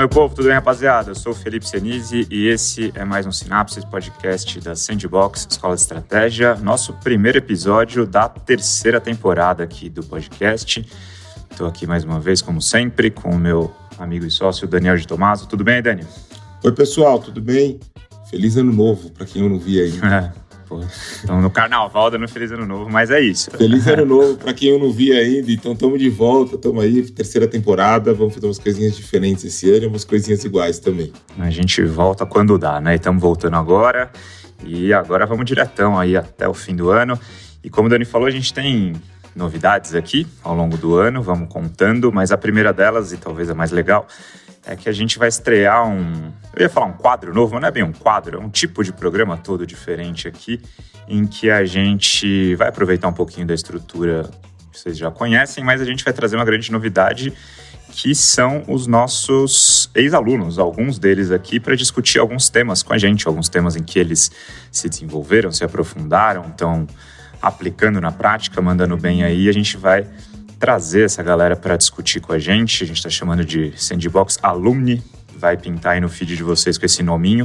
Fala, meu povo, tudo bem, rapaziada? Eu sou o Felipe Senise e esse é mais um Sinapses, podcast da Sandbox Escola de Estratégia, nosso primeiro episódio da terceira temporada aqui do podcast. Estou aqui mais uma vez, como sempre, com o meu amigo e sócio Daniel de Tomaso. Tudo bem, Dani? Oi, pessoal, tudo bem? Feliz Ano Novo, para quem eu não vi ainda. Estamos no carnaval dando Feliz Ano Novo, mas é isso. Feliz Ano Novo para quem eu não vi ainda, então estamos de volta, estamos aí, terceira temporada, vamos fazer umas coisinhas diferentes esse ano e umas coisinhas iguais também. A gente volta quando dá, né? Estamos voltando agora e agora vamos diretão aí até o fim do ano. E como o Dani falou, a gente tem novidades aqui ao longo do ano, vamos contando, mas a primeira delas, e talvez a mais legal, é que a gente vai estrear eu ia falar um quadro novo, mas não é bem um quadro, é um tipo de programa todo diferente aqui, em que a gente vai aproveitar um pouquinho da estrutura que vocês já conhecem, mas a gente vai trazer uma grande novidade, que são os nossos ex-alunos, alguns deles aqui, para discutir alguns temas com a gente, alguns temas em que eles se desenvolveram, se aprofundaram, estão aplicando na prática, mandando bem aí, a gente vai trazer essa galera para discutir com a gente está chamando de Sandbox Alumni, vai pintar aí no feed de vocês com esse nominho,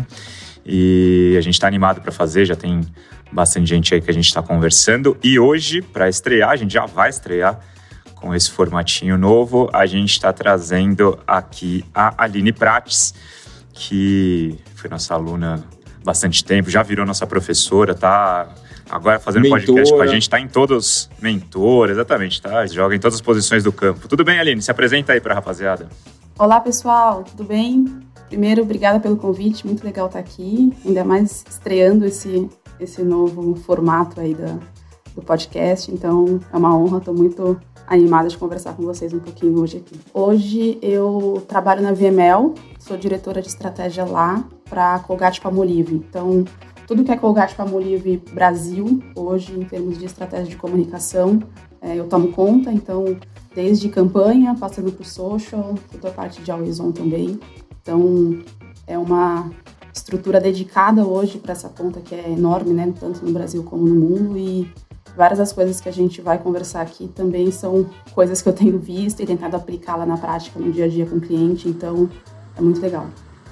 e a gente está animado para fazer, já tem bastante gente aí que a gente está conversando, e hoje, para estrear, a gente já vai estrear com esse formatinho novo, a gente está trazendo aqui a Aline Prates, que foi nossa aluna há bastante tempo, já virou nossa professora, tá agora fazendo mentora. Podcast com a gente, tá em todos, mentora, exatamente, tá? Joga em todas as posições do campo. Tudo bem, Aline? Se apresenta aí pra rapaziada. Olá, pessoal, tudo bem? Primeiro, obrigada pelo convite, muito legal estar aqui, ainda mais estreando esse novo formato aí do podcast, então é uma honra, estou muito animada de conversar com vocês um pouquinho hoje aqui. Hoje eu trabalho na VML, sou diretora de estratégia lá para Colgate-Palmolive, então tudo que é Colgate-Palmolive Brasil, hoje, em termos de estratégia de comunicação, eu tomo conta. Então, desde campanha, passando por social, toda a parte de always on também. Então, é uma estrutura dedicada hoje para essa ponta que é enorme, né? Tanto no Brasil como no mundo. E várias das coisas que a gente vai conversar aqui também são coisas que eu tenho visto e tentado aplicar lá na prática, no dia a dia com o cliente. Então, é muito legal.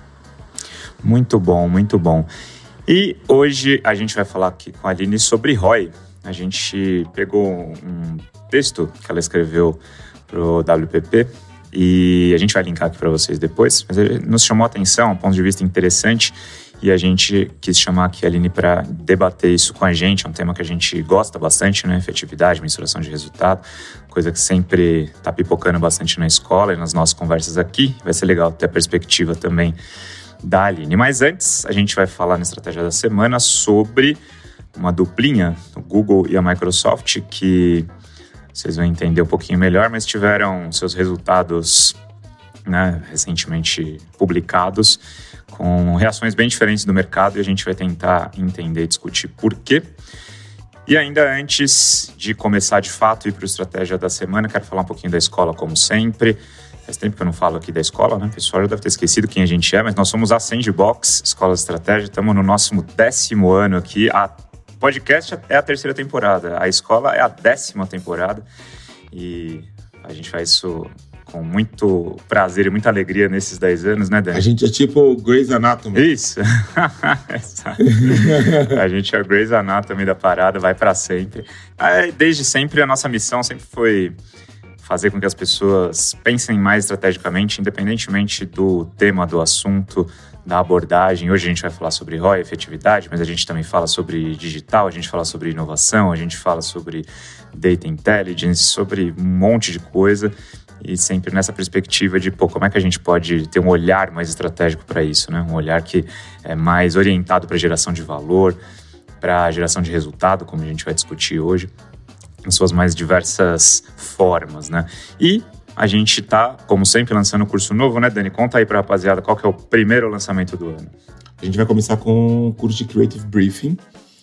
Muito bom, muito bom. E hoje a gente vai falar aqui com a Aline sobre ROI. A gente pegou um texto que ela escreveu para o WPP e a gente vai linkar aqui para vocês depois, mas ele nos chamou a atenção, um ponto de vista interessante, e a gente quis chamar aqui a Aline para debater isso com a gente. É um tema que a gente gosta bastante, né? Efetividade, mensuração de resultado, coisa que sempre está pipocando bastante na escola e nas nossas conversas aqui. Vai ser legal ter a perspectiva também da Aline. Mas antes, a gente vai falar na estratégia da semana sobre uma duplinha, o Google e a Microsoft, que vocês vão entender um pouquinho melhor, mas tiveram seus resultados, né, recentemente publicados, com reações bem diferentes do mercado, e a gente vai tentar entender e discutir por quê. E ainda antes de começar de fato e ir para a estratégia da semana, quero falar um pouquinho da escola, como sempre. Faz tempo que eu não falo aqui da escola, né? O pessoal já deve ter esquecido quem a gente é, mas nós somos a Sandbox Escola de Estratégia. Estamos no nosso 10º ano aqui. A podcast é a terceira temporada, a escola é a 10ª temporada. E a gente faz isso com muito prazer e muita alegria nesses 10 anos, né, Dani? A gente é tipo Grey's Anatomy. Isso. A gente é o Grey's Anatomy da parada, vai para sempre. Desde sempre, a nossa missão sempre foi fazer com que as pessoas pensem mais estrategicamente, independentemente do tema, do assunto, da abordagem. Hoje a gente vai falar sobre ROI, efetividade, mas a gente também fala sobre digital, a gente fala sobre inovação, a gente fala sobre data intelligence, sobre um monte de coisa, e sempre nessa perspectiva de, como é que a gente pode ter um olhar mais estratégico para isso, né? Um olhar que é mais orientado para geração de valor, para geração de resultado, como a gente vai discutir hoje, em suas mais diversas formas, né? E a gente tá, como sempre, lançando um curso novo, né, Dani? Conta aí pra rapaziada qual que é o primeiro lançamento do ano. A gente vai começar com o curso de Creative Briefing.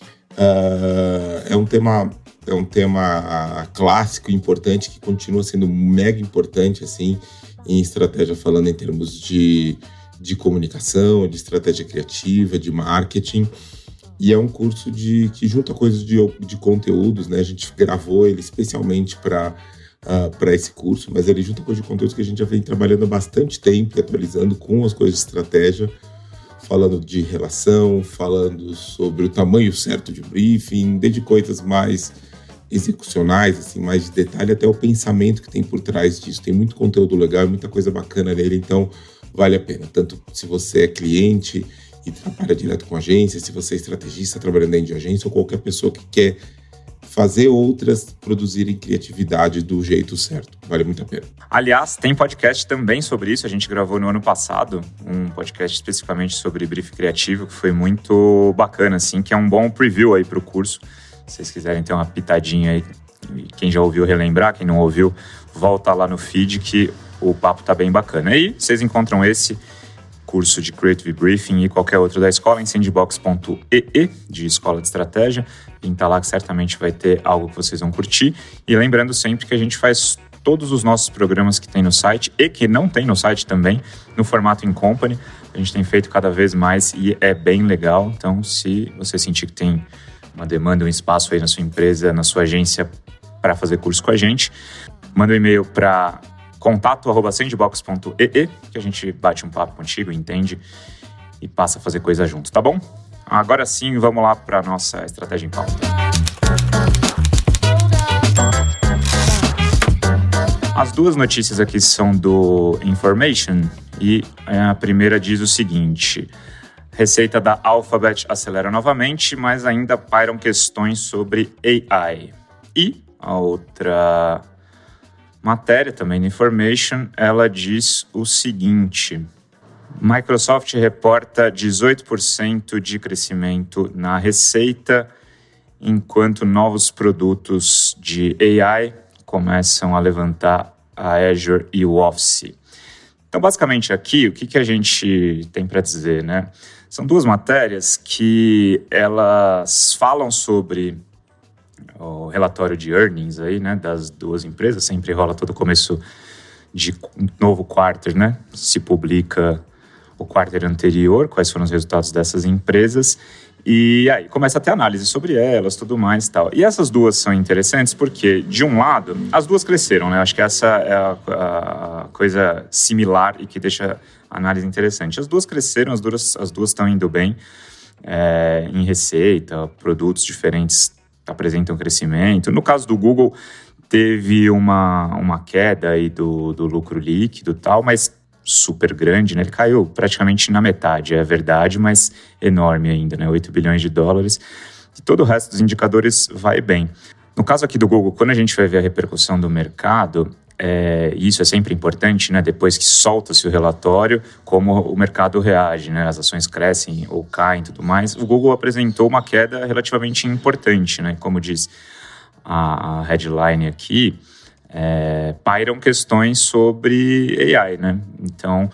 É um tema clássico e importante, que continua sendo mega importante, assim, em estratégia, falando em termos de comunicação, de estratégia criativa, de marketing. E é um curso que junta coisas de conteúdos, né? A gente gravou ele especialmente para para esse curso, mas ele junta coisa de conteúdos que a gente já vem trabalhando há bastante tempo e atualizando com as coisas de estratégia, falando de relação, falando sobre o tamanho certo de briefing, desde coisas mais execucionais, assim, mais de detalhe, até o pensamento que tem por trás disso. Tem muito conteúdo legal, muita coisa bacana nele, então vale a pena. Tanto se você é cliente e trabalha direto com agência, se você é estrategista trabalhando dentro de agência, ou qualquer pessoa que quer fazer outras produzirem criatividade do jeito certo. Vale muito a pena. Aliás, tem podcast também sobre isso. A gente gravou no ano passado um podcast especificamente sobre briefing criativo, que foi muito bacana, assim, que é um bom preview aí para o curso. Se vocês quiserem ter uma pitadinha aí, quem já ouviu relembrar, quem não ouviu, volta lá no feed que o papo tá bem bacana. E vocês encontram esse curso de Creative Briefing e qualquer outro da escola em sandbox.ee, de Escola de Estratégia. Pinta lá que certamente vai ter algo que vocês vão curtir. E lembrando sempre que a gente faz todos os nossos programas que tem no site e que não tem no site também, no formato in company. A gente tem feito cada vez mais e é bem legal. Então, se você sentir que tem uma demanda, um espaço aí na sua empresa, na sua agência para fazer curso com a gente, manda um e-mail para contato@sandbox.ee, que a gente bate um papo contigo, entende e passa a fazer coisa junto, tá bom? Agora sim, vamos lá para a nossa estratégia em pauta. As duas notícias aqui são do Information e a primeira diz o seguinte: receita da Alphabet acelera novamente, mas ainda pairam questões sobre AI. E a outra matéria, também no Information, ela diz o seguinte: Microsoft reporta 18% de crescimento na receita, enquanto novos produtos de AI começam a levantar a Azure e o Office. Então, basicamente aqui, o que a gente tem para dizer, né? São duas matérias que elas falam sobre o relatório de earnings aí, né, das duas empresas. Sempre rola todo começo de novo quarter, né? Se publica o quarter anterior, quais foram os resultados dessas empresas. E aí começa a ter análise sobre elas, tudo mais e tal. E essas duas são interessantes porque, de um lado, as duas cresceram, né? Acho que essa é a coisa similar e que deixa a análise interessante. As duas cresceram, as duas estão indo bem em receita, produtos diferentes apresentam crescimento. No caso do Google, teve uma queda aí do lucro líquido e tal, mas super grande, né? Ele caiu praticamente na metade, é verdade, mas enorme ainda, né? 8 bilhões de dólares. E todo o resto dos indicadores vai bem. No caso aqui do Google, quando a gente vai ver a repercussão do mercado, isso é sempre importante, né? Depois que solta-se o relatório, como o mercado reage, né? As ações crescem ou caem e tudo mais. O Google apresentou uma queda relativamente importante, né? Como diz a headline aqui, pairam questões sobre AI, né? Então,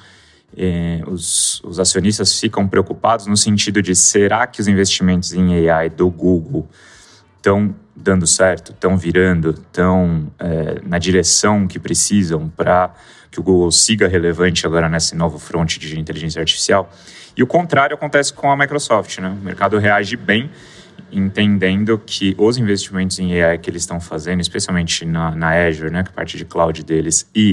os acionistas ficam preocupados no sentido de: será que os investimentos em AI do Google estão dando certo, estão virando, estão na direção que precisam para que o Google siga relevante agora nesse novo front de inteligência artificial? E o contrário acontece com a Microsoft, né? O mercado reage bem, entendendo que os investimentos em AI que eles estão fazendo, especialmente na Azure, né, que é a parte de cloud deles, e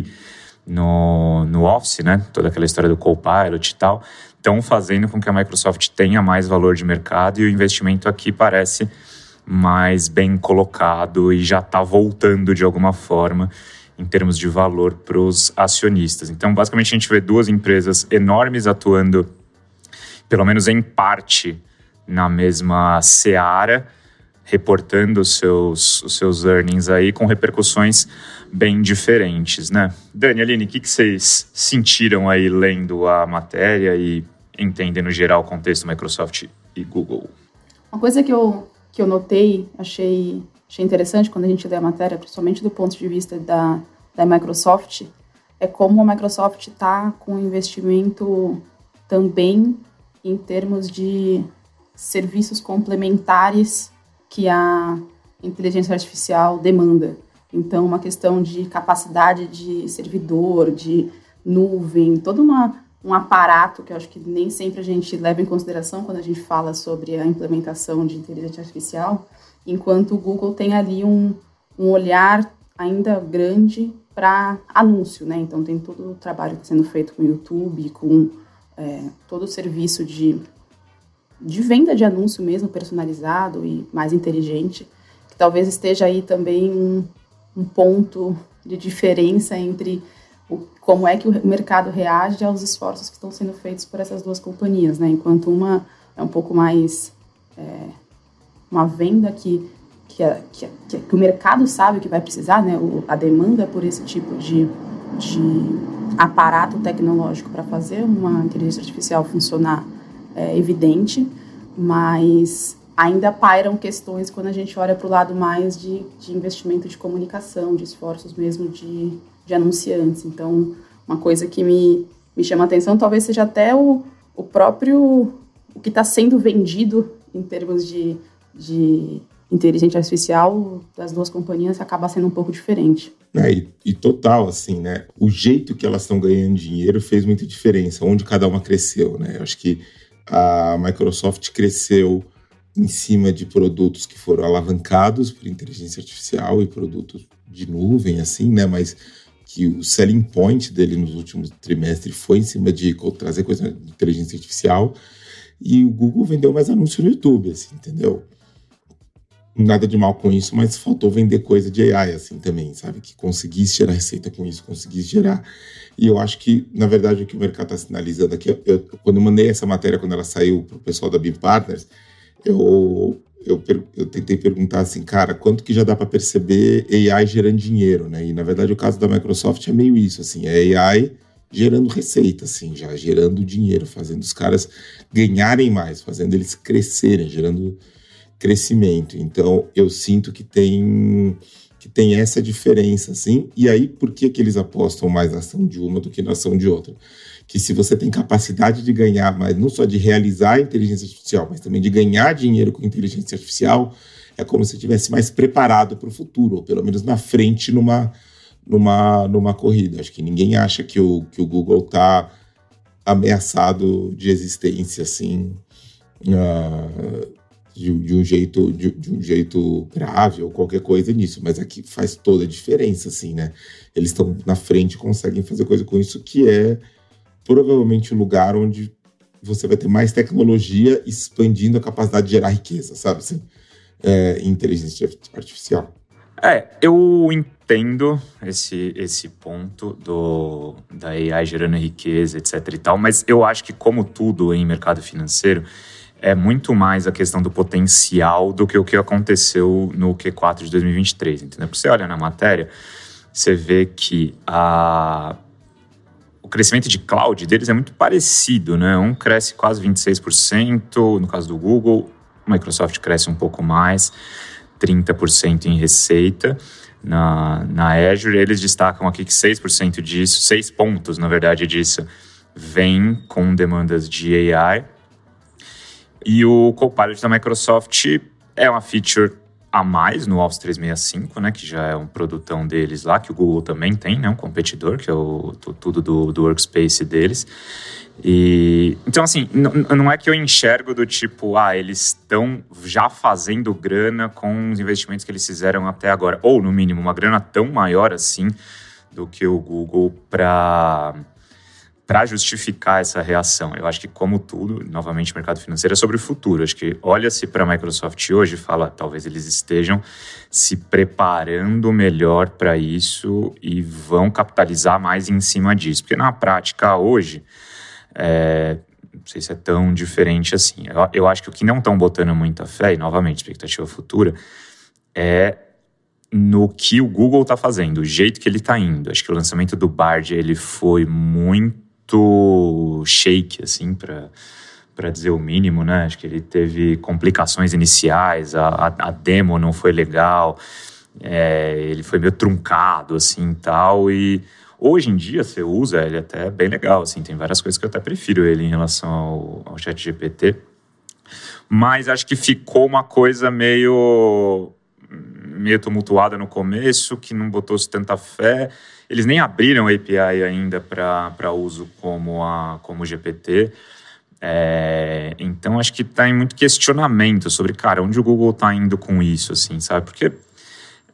no Office, né, toda aquela história do Copilot e tal, estão fazendo com que a Microsoft tenha mais valor de mercado, e o investimento aqui parece mais bem colocado e já está voltando de alguma forma em termos de valor para os acionistas. Então, basicamente, a gente vê duas empresas enormes atuando, pelo menos em parte, na mesma seara, reportando os seus earnings aí com repercussões bem diferentes, né? Dani, Aline, o que vocês sentiram aí lendo a matéria e entendendo, no geral, o contexto Microsoft e Google? Uma coisa que eu notei, achei interessante quando a gente lê a matéria, principalmente do ponto de vista da Microsoft, é como a Microsoft está com investimento também em termos de serviços complementares que a inteligência artificial demanda. Então, uma questão de capacidade de servidor, de nuvem, todo um aparato que eu acho que nem sempre a gente leva em consideração quando a gente fala sobre a implementação de inteligência artificial, enquanto o Google tem ali um olhar ainda grande para anúncio, né? Então tem todo o trabalho que está sendo feito com o YouTube, com todo o serviço de venda de anúncio mesmo, personalizado e mais inteligente, que talvez esteja aí também um ponto de diferença entre como é que o mercado reage aos esforços que estão sendo feitos por essas duas companhias, né? Enquanto uma é um pouco mais uma venda que o mercado sabe que vai precisar, né? A demanda por esse tipo de aparato tecnológico para fazer uma inteligência artificial funcionar é evidente, mas ainda pairam questões quando a gente olha para o lado mais de investimento de comunicação, de esforços mesmo de anunciantes. Então, uma coisa que me chama a atenção talvez seja até o próprio, o que está sendo vendido em termos de inteligência artificial das duas companhias acaba sendo um pouco diferente. E total, assim, né? O jeito que elas estão ganhando dinheiro fez muita diferença, onde cada uma cresceu, né? Eu acho que a Microsoft cresceu em cima de produtos que foram alavancados por inteligência artificial e produtos de nuvem, assim, né? Mas que o selling point dele nos últimos trimestres foi em cima de trazer coisa de inteligência artificial, e o Google vendeu mais anúncio no YouTube, assim, entendeu? Nada de mal com isso, mas faltou vender coisa de AI, assim, também, sabe? Que conseguisse gerar receita com isso, conseguisse gerar. E eu acho que, na verdade, o que o mercado está sinalizando aqui, quando eu mandei essa matéria, quando ela saiu para o pessoal da BIM Partners, eu tentei perguntar assim, cara, quanto que já dá para perceber AI gerando dinheiro, né? E, na verdade, o caso da Microsoft é meio isso, assim, é AI gerando receita, assim, já gerando dinheiro, fazendo os caras ganharem mais, fazendo eles crescerem, gerando crescimento. Então, eu sinto que tem essa diferença, assim. E aí, por que eles apostam mais na ação de uma do que na ação de outra? Que se você tem capacidade de ganhar mais, não só de realizar a inteligência artificial, mas também de ganhar dinheiro com inteligência artificial, é como se estivesse mais preparado para o futuro, ou pelo menos na frente numa corrida. Acho que ninguém acha que o Google está ameaçado de existência, assim, de um jeito grave ou qualquer coisa nisso, mas aqui faz toda a diferença, assim, né? Eles estão na frente, conseguem fazer coisa com isso, que é provavelmente o lugar onde você vai ter mais tecnologia expandindo a capacidade de gerar riqueza, sabe? Assim, inteligência artificial. Eu entendo esse ponto da AI gerando riqueza, etc e tal, mas eu acho que, como tudo em mercado financeiro, é muito mais a questão do potencial do que o que aconteceu no Q4 de 2023, entendeu? Porque você olha na matéria, você vê que o crescimento de cloud deles é muito parecido, né? Um cresce quase 26%, no caso do Google, a Microsoft cresce um pouco mais, 30% em receita. Na Azure, eles destacam aqui que 6% disso, 6 pontos, na verdade, disso, vem com demandas de AI. E o Copilot da Microsoft é uma feature a mais no Office 365, né, que já é um produtão deles lá, que o Google também tem, né, um competidor, que é tudo do workspace deles. E, então, assim, não é que eu enxergo do tipo, eles estão já fazendo grana com os investimentos que eles fizeram até agora, ou, no mínimo, uma grana tão maior assim do que o Google para justificar essa reação. Eu acho que, como tudo, novamente, o mercado financeiro é sobre o futuro. Acho que olha-se para a Microsoft hoje e fala, talvez eles estejam se preparando melhor para isso e vão capitalizar mais em cima disso. Porque, na prática, hoje, não sei se é tão diferente assim. Eu acho que o que não estão botando muita fé, e, novamente, expectativa futura, é no que o Google está fazendo, o jeito que ele está indo. Acho que o lançamento do Bard, ele foi muito shake, assim, para dizer o mínimo, né? Acho que ele teve complicações iniciais, a demo não foi legal, ele foi meio truncado, assim, tal, e hoje em dia você usa ele até bem legal, assim, tem várias coisas que eu até prefiro ele em relação ao ChatGPT, mas acho que ficou uma coisa meio tumultuada no começo, que não botou-se tanta fé. Eles nem abriram a API ainda para uso como o GPT. Então, acho que está em muito questionamento sobre, cara, onde o Google está indo com isso, assim, sabe? Porque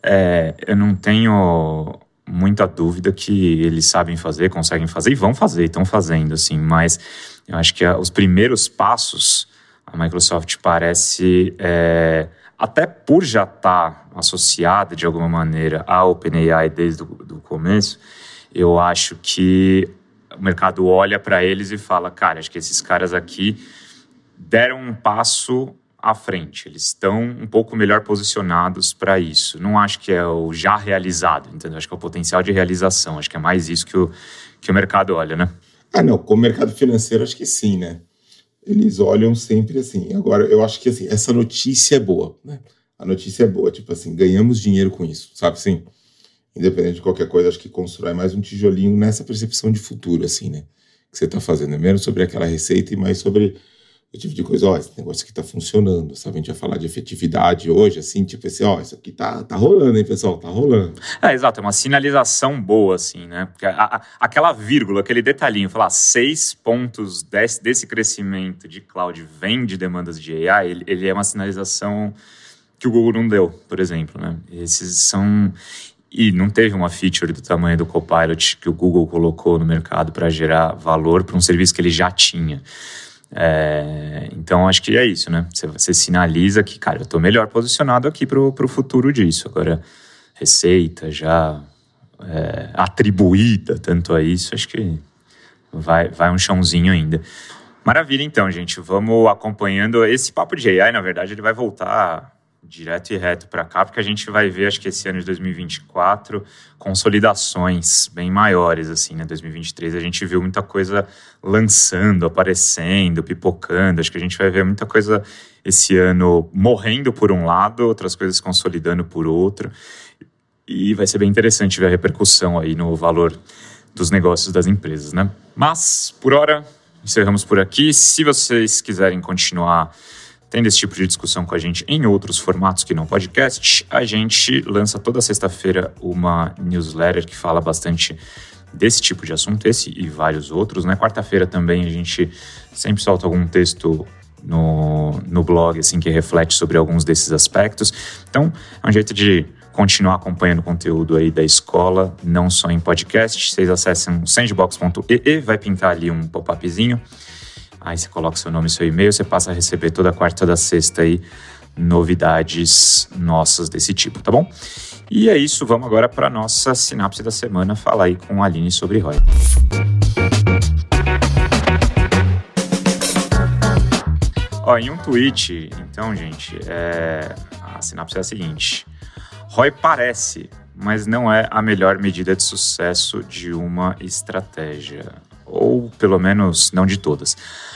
eu não tenho muita dúvida que eles sabem fazer, conseguem fazer e vão fazer, estão fazendo, assim, mas eu acho que os primeiros passos, a Microsoft parece, até por já estar associada de alguma maneira à OpenAI desde o começo, eu acho que o mercado olha para eles e fala, cara, acho que esses caras aqui deram um passo à frente, eles estão um pouco melhor posicionados para isso. Não acho que é o já realizado, entendeu? Acho que é o potencial de realização, acho que é mais isso que o mercado olha, né? Não, como mercado financeiro, acho que sim, né? Eles olham sempre assim. Agora, eu acho que assim, essa notícia é boa, né? A notícia é boa, tipo assim, ganhamos dinheiro com isso, sabe assim? Independente de qualquer coisa, acho que constrói mais um tijolinho nessa percepção de futuro, assim, né? Que você tá fazendo, é menos sobre aquela receita e mais sobre o tipo de coisa, esse negócio aqui tá funcionando, sabe? A gente vai falar de efetividade hoje, assim, tipo assim, isso aqui tá rolando, hein, pessoal? Tá rolando. Exato, é uma sinalização boa, assim, né? Porque aquela vírgula, aquele detalhinho, falar 6 pontos desse crescimento de cloud vem de demandas de AI, ele é uma sinalização que o Google não deu, por exemplo, né? Esses são... E não teve uma feature do tamanho do Copilot que o Google colocou no mercado para gerar valor para um serviço que ele já tinha. Então, acho que é isso, né? Você sinaliza que, cara, eu estou melhor posicionado aqui para o futuro disso. Agora, receita já atribuída tanto a isso, acho que vai um chãozinho ainda. Maravilha, então, gente. Vamos acompanhando. Esse papo de AI, na verdade, ele vai voltar direto e reto para cá, porque a gente vai ver, acho que esse ano de 2024, consolidações bem maiores, assim, né? 2023 a gente viu muita coisa lançando, aparecendo, pipocando, acho que a gente vai ver muita coisa esse ano morrendo por um lado, outras coisas consolidando por outro, e vai ser bem interessante ver a repercussão aí no valor dos negócios das empresas, né? Mas, por hora, encerramos por aqui. Se vocês quiserem continuar tendo esse tipo de discussão com a gente em outros formatos que não podcast, a gente lança toda sexta-feira uma newsletter que fala bastante desse tipo de assunto, esse e vários outros, né? Quarta-feira também a gente sempre solta algum texto no blog, assim, que reflete sobre alguns desses aspectos. Então, é um jeito de continuar acompanhando o conteúdo aí da escola, não só em podcast. Vocês acessam sandbox.ee, vai pintar ali um pop-upzinho. Aí você coloca seu nome e seu e-mail, você passa a receber toda quarta da sexta aí novidades nossas desse tipo, tá bom? E é isso, vamos agora para a nossa sinapse da semana, falar aí com a Aline sobre ROI. Em um tweet, então, gente, a sinapse é a seguinte: ROI parece, mas não é a melhor medida de sucesso de uma estratégia, ou pelo menos não de todas.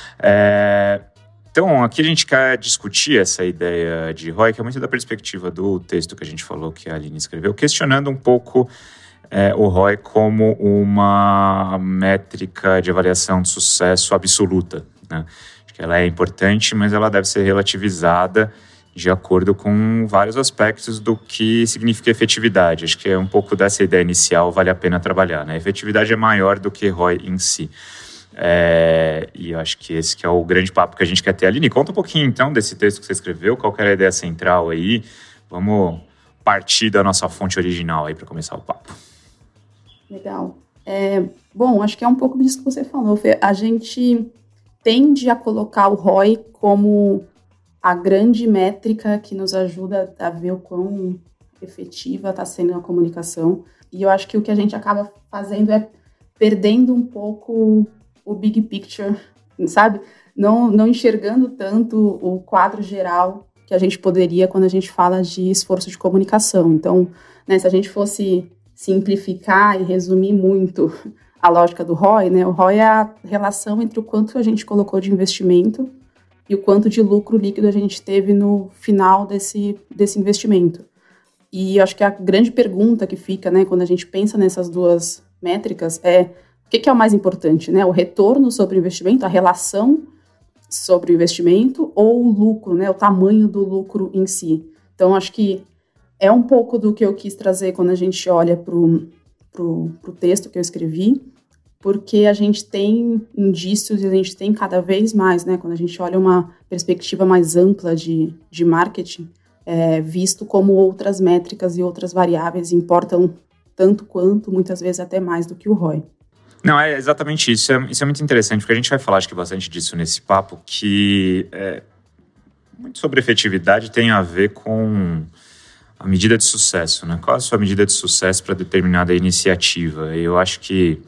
Então, aqui a gente quer discutir essa ideia de ROI, que é muito da perspectiva do texto que a gente falou, que a Aline escreveu, questionando um pouco o ROI como uma métrica de avaliação de sucesso absoluta, né? Acho que ela é importante, mas ela deve ser relativizada de acordo com vários aspectos do que significa efetividade. Acho que é um pouco dessa ideia inicial, vale a pena trabalhar, né? A efetividade é maior do que ROI em si. E eu acho que esse que é o grande papo que a gente quer ter. Aline, conta um pouquinho então desse texto que você escreveu, qual que era a ideia central aí. Vamos partir da nossa fonte original aí para começar o papo. Legal. Bom, acho que é um pouco disso que você falou, Fê. A gente tende a colocar o ROI como a grande métrica que nos ajuda a ver o quão efetiva está sendo a comunicação. E eu acho que o que a gente acaba fazendo é perdendo um pouco o big picture, sabe? Não enxergando tanto o quadro geral que a gente poderia quando a gente fala de esforço de comunicação. Então, né, se a gente fosse simplificar e resumir muito a lógica do ROI, né? O ROI é a relação entre o quanto a gente colocou de investimento e o quanto de lucro líquido a gente teve no final desse investimento. E eu acho que a grande pergunta que fica, né, quando a gente pensa nessas duas métricas é o que é o mais importante, né? O retorno sobre o investimento, a relação sobre o investimento ou o lucro, né? O tamanho do lucro em si. Então, acho que é um pouco do que eu quis trazer quando a gente olha pro texto que eu escrevi, porque a gente tem indícios e a gente tem cada vez mais, né? Quando a gente olha uma perspectiva mais ampla de marketing, visto como outras métricas e outras variáveis importam tanto quanto, muitas vezes até mais do que o ROI. Não, é exatamente isso. Isso é muito interessante, porque a gente vai falar, acho que bastante disso nesse papo, que muito sobre efetividade tem a ver com a medida de sucesso, né? Qual é a sua medida de sucesso para determinada iniciativa? Eu acho que,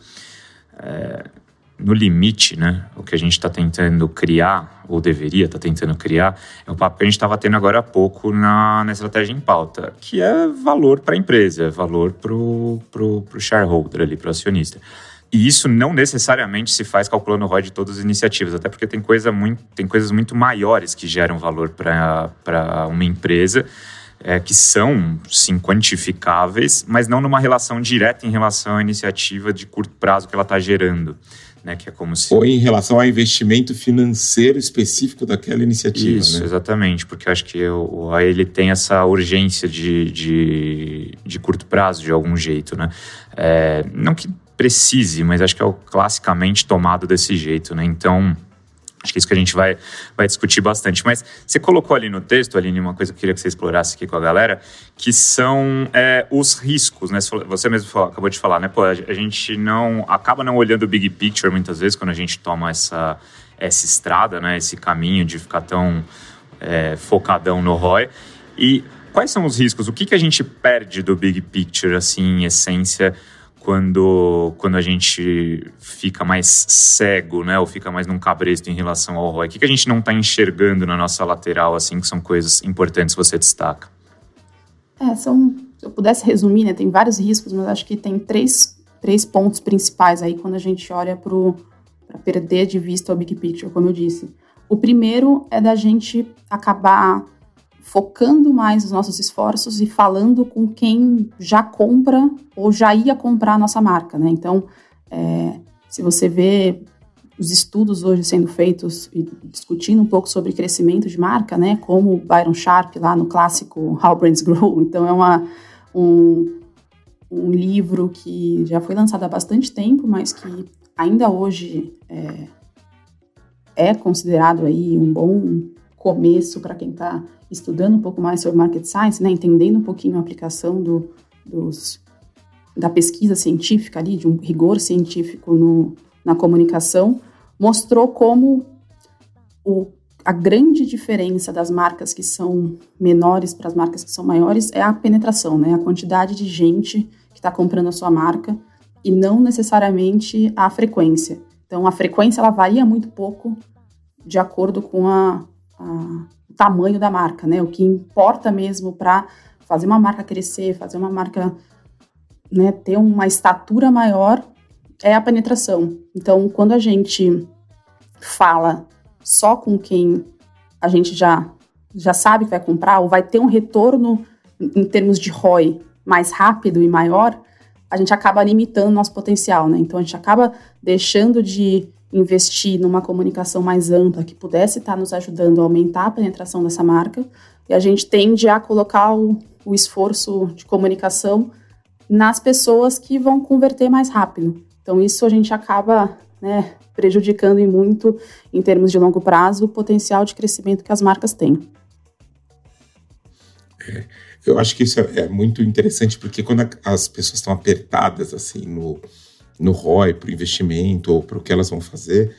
no limite, né, o que a gente está tentando criar, ou deveria estar tentando criar, é o papo que a gente estava tendo agora há pouco na Estratégia em Pauta, que é valor para a empresa, é valor para o shareholder ali, para o acionista. E isso não necessariamente se faz calculando o ROI de todas as iniciativas, até porque tem coisas muito maiores que geram valor para uma empresa, que são, sim, quantificáveis, mas não numa relação direta em relação à iniciativa de curto prazo que ela está gerando. Né, que é como se... Ou em relação ao investimento financeiro específico daquela iniciativa. Isso, né? Exatamente, porque eu acho que o ROI ele tem essa urgência de curto prazo, de algum jeito. Né? Não que precise, mas acho que é classicamente tomado desse jeito. Né? Então, acho que é isso que a gente vai discutir bastante. Mas você colocou ali no texto, Aline, uma coisa que eu queria que você explorasse aqui com a galera, que são os riscos, né? Você mesmo acabou de falar, né? Pô, a gente acaba não olhando o big picture muitas vezes quando a gente toma essa estrada, né? Esse caminho de ficar tão focadão no ROI. E quais são os riscos? O que a gente perde do big picture, assim, em essência, quando a gente fica mais cego, né, ou fica mais num cabresto em relação ao ROI? O que a gente não está enxergando na nossa lateral, assim, que são coisas importantes que você destaca? Se eu pudesse resumir, né, tem vários riscos, mas acho que tem três pontos principais aí quando a gente olha para perder de vista o big picture, como eu disse. O primeiro é da gente acabar focando mais os nossos esforços e falando com quem já compra ou já ia comprar a nossa marca, né? Então, se você vê os estudos hoje sendo feitos e discutindo um pouco sobre crescimento de marca, né? Como o Byron Sharp lá no clássico How Brands Grow. Então, é um livro que já foi lançado há bastante tempo, mas que ainda hoje é considerado aí um bom começo para quem está estudando um pouco mais sobre market science, né, entendendo um pouquinho a aplicação da pesquisa científica ali, de um rigor científico na comunicação, mostrou como a grande diferença das marcas que são menores para as marcas que são maiores é a penetração, né, a quantidade de gente que está comprando a sua marca e não necessariamente a frequência. Então, a frequência ela varia muito pouco de acordo com o tamanho da marca, né? O que importa mesmo para fazer uma marca crescer, fazer uma marca, né, ter uma estatura maior é a penetração. Então, quando a gente fala só com quem a gente já sabe que vai comprar ou vai ter um retorno em termos de ROI mais rápido e maior, a gente acaba limitando nosso potencial, né? Então, a gente acaba deixando de investir numa comunicação mais ampla que pudesse estar nos ajudando a aumentar a penetração dessa marca, e a gente tende a colocar o esforço de comunicação nas pessoas que vão converter mais rápido. Então, isso a gente acaba, né, prejudicando muito, em termos de longo prazo, o potencial de crescimento que as marcas têm. Eu acho que isso é muito interessante, porque quando as pessoas estão apertadas assim no ROI, para o investimento ou para o que elas vão fazer,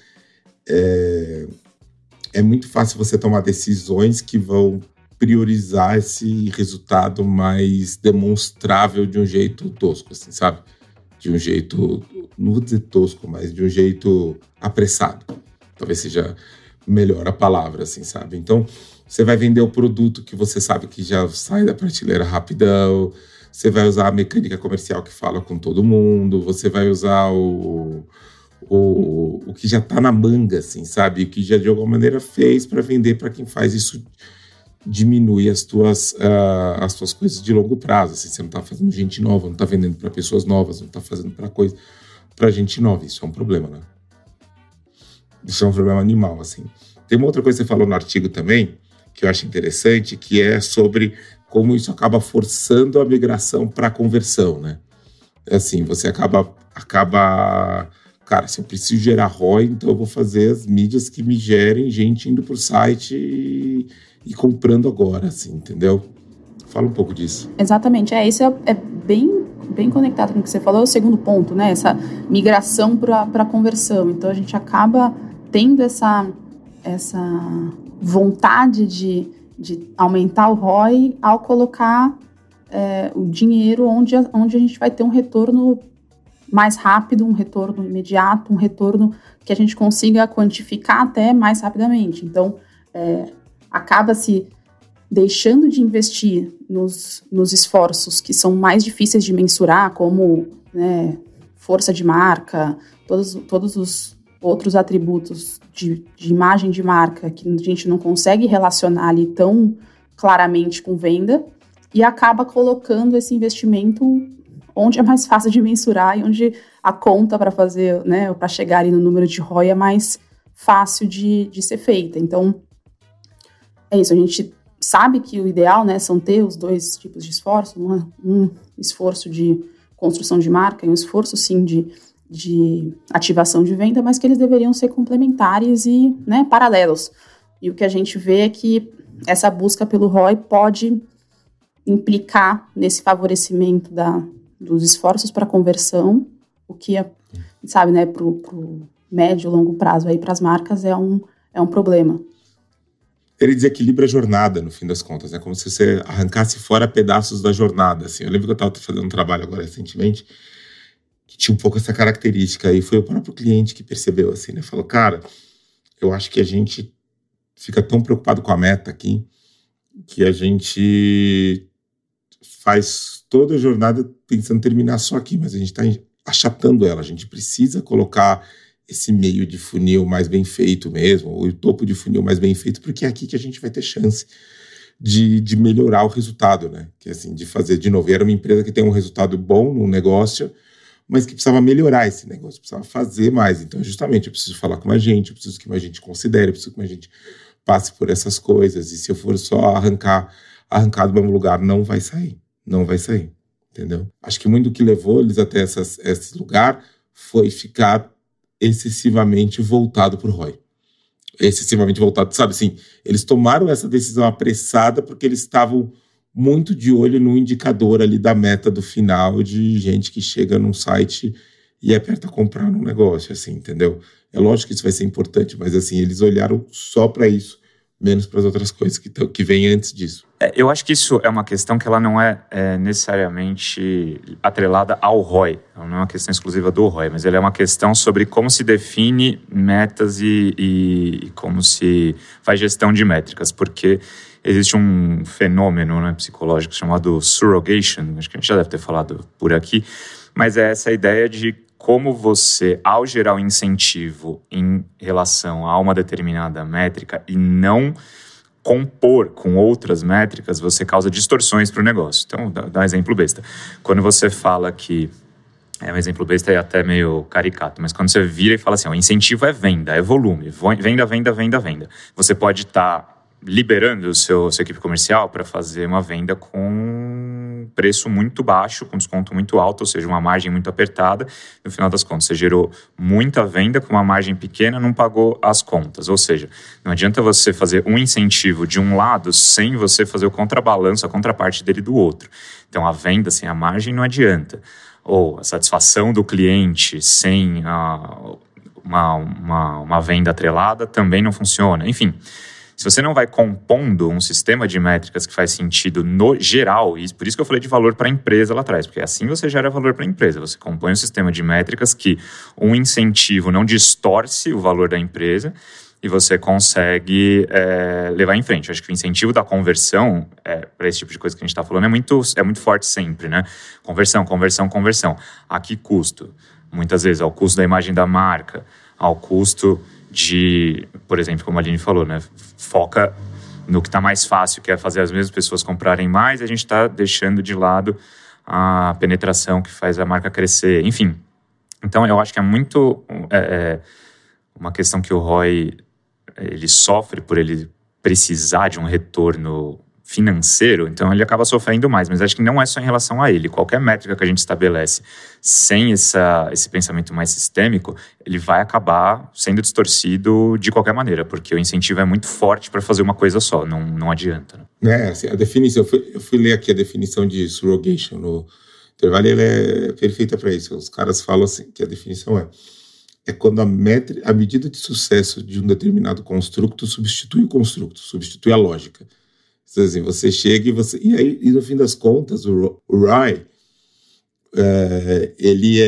é muito fácil você tomar decisões que vão priorizar esse resultado mais demonstrável de um jeito tosco, assim, sabe? De um jeito, não vou dizer tosco, mas de um jeito apressado. Talvez seja melhor a palavra, assim, sabe? Então, você vai vender o produto que você sabe que já sai da prateleira rapidão, você vai usar a mecânica comercial que fala com todo mundo, você vai usar o que já tá na manga, assim, sabe? Que já de alguma maneira fez para vender para quem faz isso, diminui as tuas coisas de longo prazo. Assim, você não tá fazendo gente nova, não tá vendendo para pessoas novas, não tá fazendo para gente nova. Isso é um problema, né? Isso é um problema animal, assim. Tem uma outra coisa que você falou no artigo também, que eu acho interessante, que é sobre como isso acaba forçando a migração para a conversão, né? Assim, você acaba cara, se eu preciso gerar ROI, então eu vou fazer as mídias que me gerem gente indo pro site e comprando agora, assim, entendeu? Fala um pouco disso. Exatamente, isso é bem conectado com o que você falou, é o segundo ponto, né? Essa migração para conversão. Então a gente acaba tendo essa vontade de aumentar o ROI ao colocar o dinheiro onde a gente vai ter um retorno mais rápido, um retorno imediato, um retorno que a gente consiga quantificar até mais rapidamente. Então, acaba-se deixando de investir nos esforços que são mais difíceis de mensurar, como, né, força de marca, todos os outros atributos de imagem de marca que a gente não consegue relacionar ali tão claramente com venda, e acaba colocando esse investimento onde é mais fácil de mensurar e onde a conta para fazer, né, para chegar ali no número de ROI é mais fácil de ser feita. Então, é isso, a gente sabe que o ideal, né, são ter os dois tipos de esforço, um esforço de construção de marca e um esforço, sim, de ativação de venda, mas que eles deveriam ser complementares e, né, paralelos. E o que a gente vê é que essa busca pelo ROI pode implicar nesse favorecimento dos esforços para conversão, o que, sabe, né, para o médio e longo prazo aí para as marcas é um problema. Ele desequilibra a jornada, no fim das contas, né? Como se você arrancasse fora pedaços da jornada, assim. Eu lembro que eu estava fazendo um trabalho agora recentemente que tinha um pouco essa característica, e foi o próprio cliente que percebeu, assim, né? Falou, cara, eu acho que a gente fica tão preocupado com a meta aqui que a gente faz toda a jornada pensando terminar só aqui, mas a gente está achatando ela. A gente precisa colocar esse meio de funil mais bem feito mesmo, ou o topo de funil mais bem feito, porque é aqui que a gente vai ter chance de melhorar o resultado, né? Que assim, de fazer, de novo, era uma empresa que tem um resultado bom no negócio, mas que precisava melhorar esse negócio, precisava fazer mais. Então, justamente, eu preciso falar com mais gente, eu preciso que mais gente considere, eu preciso que mais gente passe por essas coisas, e se eu for só arrancar do mesmo lugar, não vai sair, entendeu? Acho que muito do que levou eles até esse lugar foi ficar excessivamente voltado para o ROI. Excessivamente voltado, sabe assim, eles tomaram essa decisão apressada porque eles estavam muito de olho no indicador ali da meta do final de gente que chega num site e aperta comprar num negócio, assim, entendeu? É lógico que isso vai ser importante, mas assim, eles olharam só para isso, menos para as outras coisas que vêm antes disso. Eu acho que isso é uma questão que ela não é necessariamente atrelada ao ROI. Ela não é uma questão exclusiva do ROI, mas ela é uma questão sobre como se define metas e como se faz gestão de métricas, porque existe um fenômeno, né, psicológico chamado surrogation, acho que a gente já deve ter falado por aqui, mas é essa ideia de como você, ao gerar um incentivo em relação a uma determinada métrica e não compor com outras métricas, você causa distorções para o negócio. Então, dá um exemplo besta. Quando você fala que, um exemplo besta é até meio caricato, mas quando você vira e fala assim, o incentivo é venda, é volume, venda. Você pode estar liberando sua equipe comercial para fazer uma venda com preço muito baixo, com desconto muito alto, ou seja, uma margem muito apertada. No final das contas, você gerou muita venda com uma margem pequena, não pagou as contas. Ou seja, não adianta você fazer um incentivo de um lado sem você fazer o contrabalanço, a contraparte dele do outro. Então, a venda sem a margem não adianta. Ou a satisfação do cliente sem uma venda atrelada também não funciona. Enfim, se você não vai compondo um sistema de métricas que faz sentido no geral, e por isso que eu falei de valor para a empresa lá atrás, porque assim você gera valor para a empresa. Você compõe um sistema de métricas que um incentivo não distorce o valor da empresa e você consegue levar em frente. Eu acho que o incentivo da conversão, para esse tipo de coisa que a gente está falando, é muito forte sempre, né? Conversão. A que custo? Muitas vezes ao custo da imagem da marca, ao custo de, por exemplo, como a Aline falou, né, foca no que está mais fácil, que é fazer as mesmas pessoas comprarem mais, e a gente está deixando de lado a penetração que faz a marca crescer, enfim. Então, eu acho que é muito uma questão que o ROI ele sofre por ele precisar de um retorno financeiro, então ele acaba sofrendo mais, mas acho que não é só em relação a ele. Qualquer métrica que a gente estabelece sem esse pensamento mais sistêmico, ele vai acabar sendo distorcido de qualquer maneira, porque o incentivo é muito forte para fazer uma coisa só, não adianta. Né? Assim, a definição, eu fui ler aqui a definição de surrogation no intervalo, ela é perfeita para isso. Os caras falam assim, que a definição é quando a medida de sucesso de um determinado construto substitui o construto, substitui a lógica. Assim, você chega e no fim das contas, o ROI, ele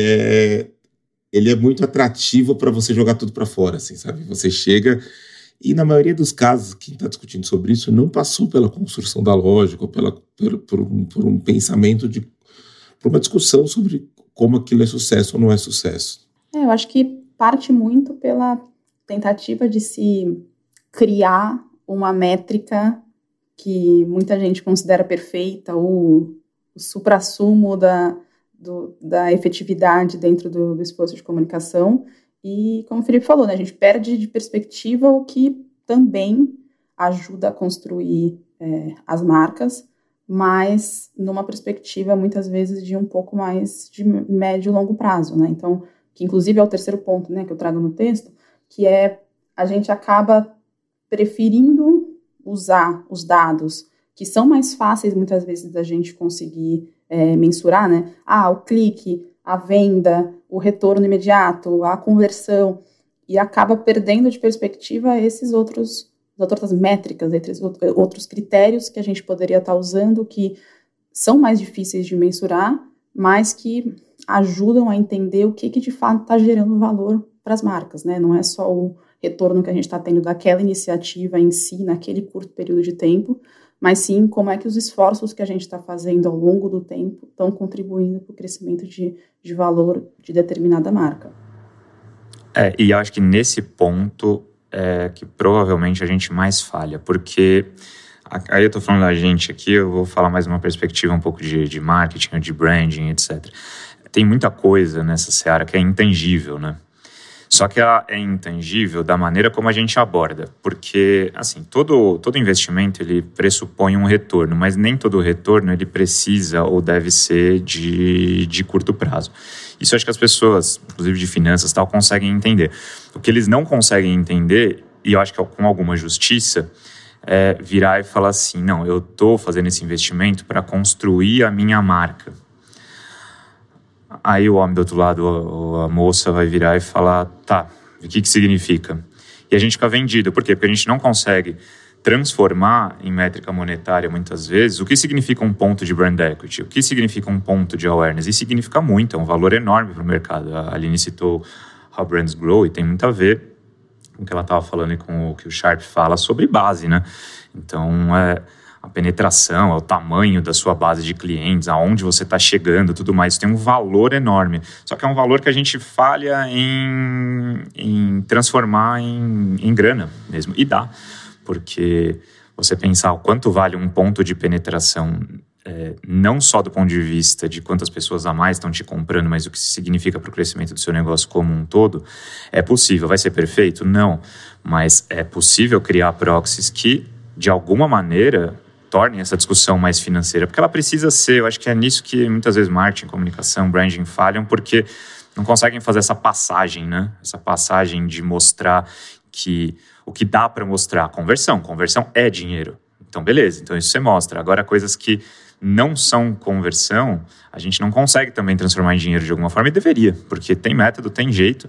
é muito atrativo para você jogar tudo para fora, assim, sabe? Você chega e, na maioria dos casos, quem está discutindo sobre isso não passou pela construção da lógica, ou por um pensamento, por uma discussão sobre como aquilo é sucesso ou não é sucesso. Eu acho que parte muito pela tentativa de se criar uma métrica que muita gente considera perfeita, ou o suprassumo da efetividade dentro do esforço de comunicação. E, como o Felipe falou, né, a gente perde de perspectiva o que também ajuda a construir as marcas, mas numa perspectiva, muitas vezes, de um pouco mais de médio e longo prazo, né? Então, que inclusive é o terceiro ponto, né, que eu trago no texto, que a gente acaba preferindo usar os dados que são mais fáceis, muitas vezes, da gente conseguir mensurar, né? O clique, a venda, o retorno imediato, a conversão, e acaba perdendo de perspectiva essas outras métricas, esses outros critérios que a gente poderia estar usando, que são mais difíceis de mensurar, mas que ajudam a entender o que de fato está gerando valor para as marcas, né? Não é só o retorno que a gente está tendo daquela iniciativa em si, naquele curto período de tempo, mas sim como é que os esforços que a gente está fazendo ao longo do tempo estão contribuindo para o crescimento de valor de determinada marca. E eu acho que nesse ponto é que provavelmente a gente mais falha, porque aí eu estou falando da gente aqui, eu vou falar mais uma perspectiva um pouco de marketing, de branding, etc. Tem muita coisa nessa seara que é intangível, né? Só que ela é intangível da maneira como a gente aborda, porque, assim, todo investimento ele pressupõe um retorno, mas nem todo retorno ele precisa ou deve ser de curto prazo. Isso eu acho que as pessoas, inclusive de finanças, tal, conseguem entender. O que eles não conseguem entender, e eu acho que com alguma justiça, é virar e falar assim, não, eu estou fazendo esse investimento para construir a minha marca. Aí o homem do outro lado, a moça, vai virar e falar, tá, o que significa? E a gente fica vendido. Por quê? Porque a gente não consegue transformar em métrica monetária, muitas vezes, o que significa um ponto de brand equity, o que significa um ponto de awareness. E significa muito, é um valor enorme para o mercado. A Aline citou How Brands Grow e tem muito a ver com o que ela estava falando e com o que o Sharp fala sobre base, né? Então, a penetração, é o tamanho da sua base de clientes, aonde você está chegando, tudo mais, isso tem um valor enorme. Só que é um valor que a gente falha em transformar em grana mesmo. E dá, porque você pensar o quanto vale um ponto de penetração, não só do ponto de vista de quantas pessoas a mais estão te comprando, mas o que significa para o crescimento do seu negócio como um todo, é possível. Vai ser perfeito? Não. Mas é possível criar proxies que, de alguma maneira, tornem essa discussão mais financeira, porque ela precisa ser, eu acho que é nisso que muitas vezes marketing, comunicação, branding falham, porque não conseguem fazer essa passagem, né? Essa passagem de mostrar que o que dá para mostrar, conversão é dinheiro. Então, beleza, então isso você mostra. Agora, coisas que não são conversão, a gente não consegue também transformar em dinheiro de alguma forma, e deveria, porque tem método, tem jeito,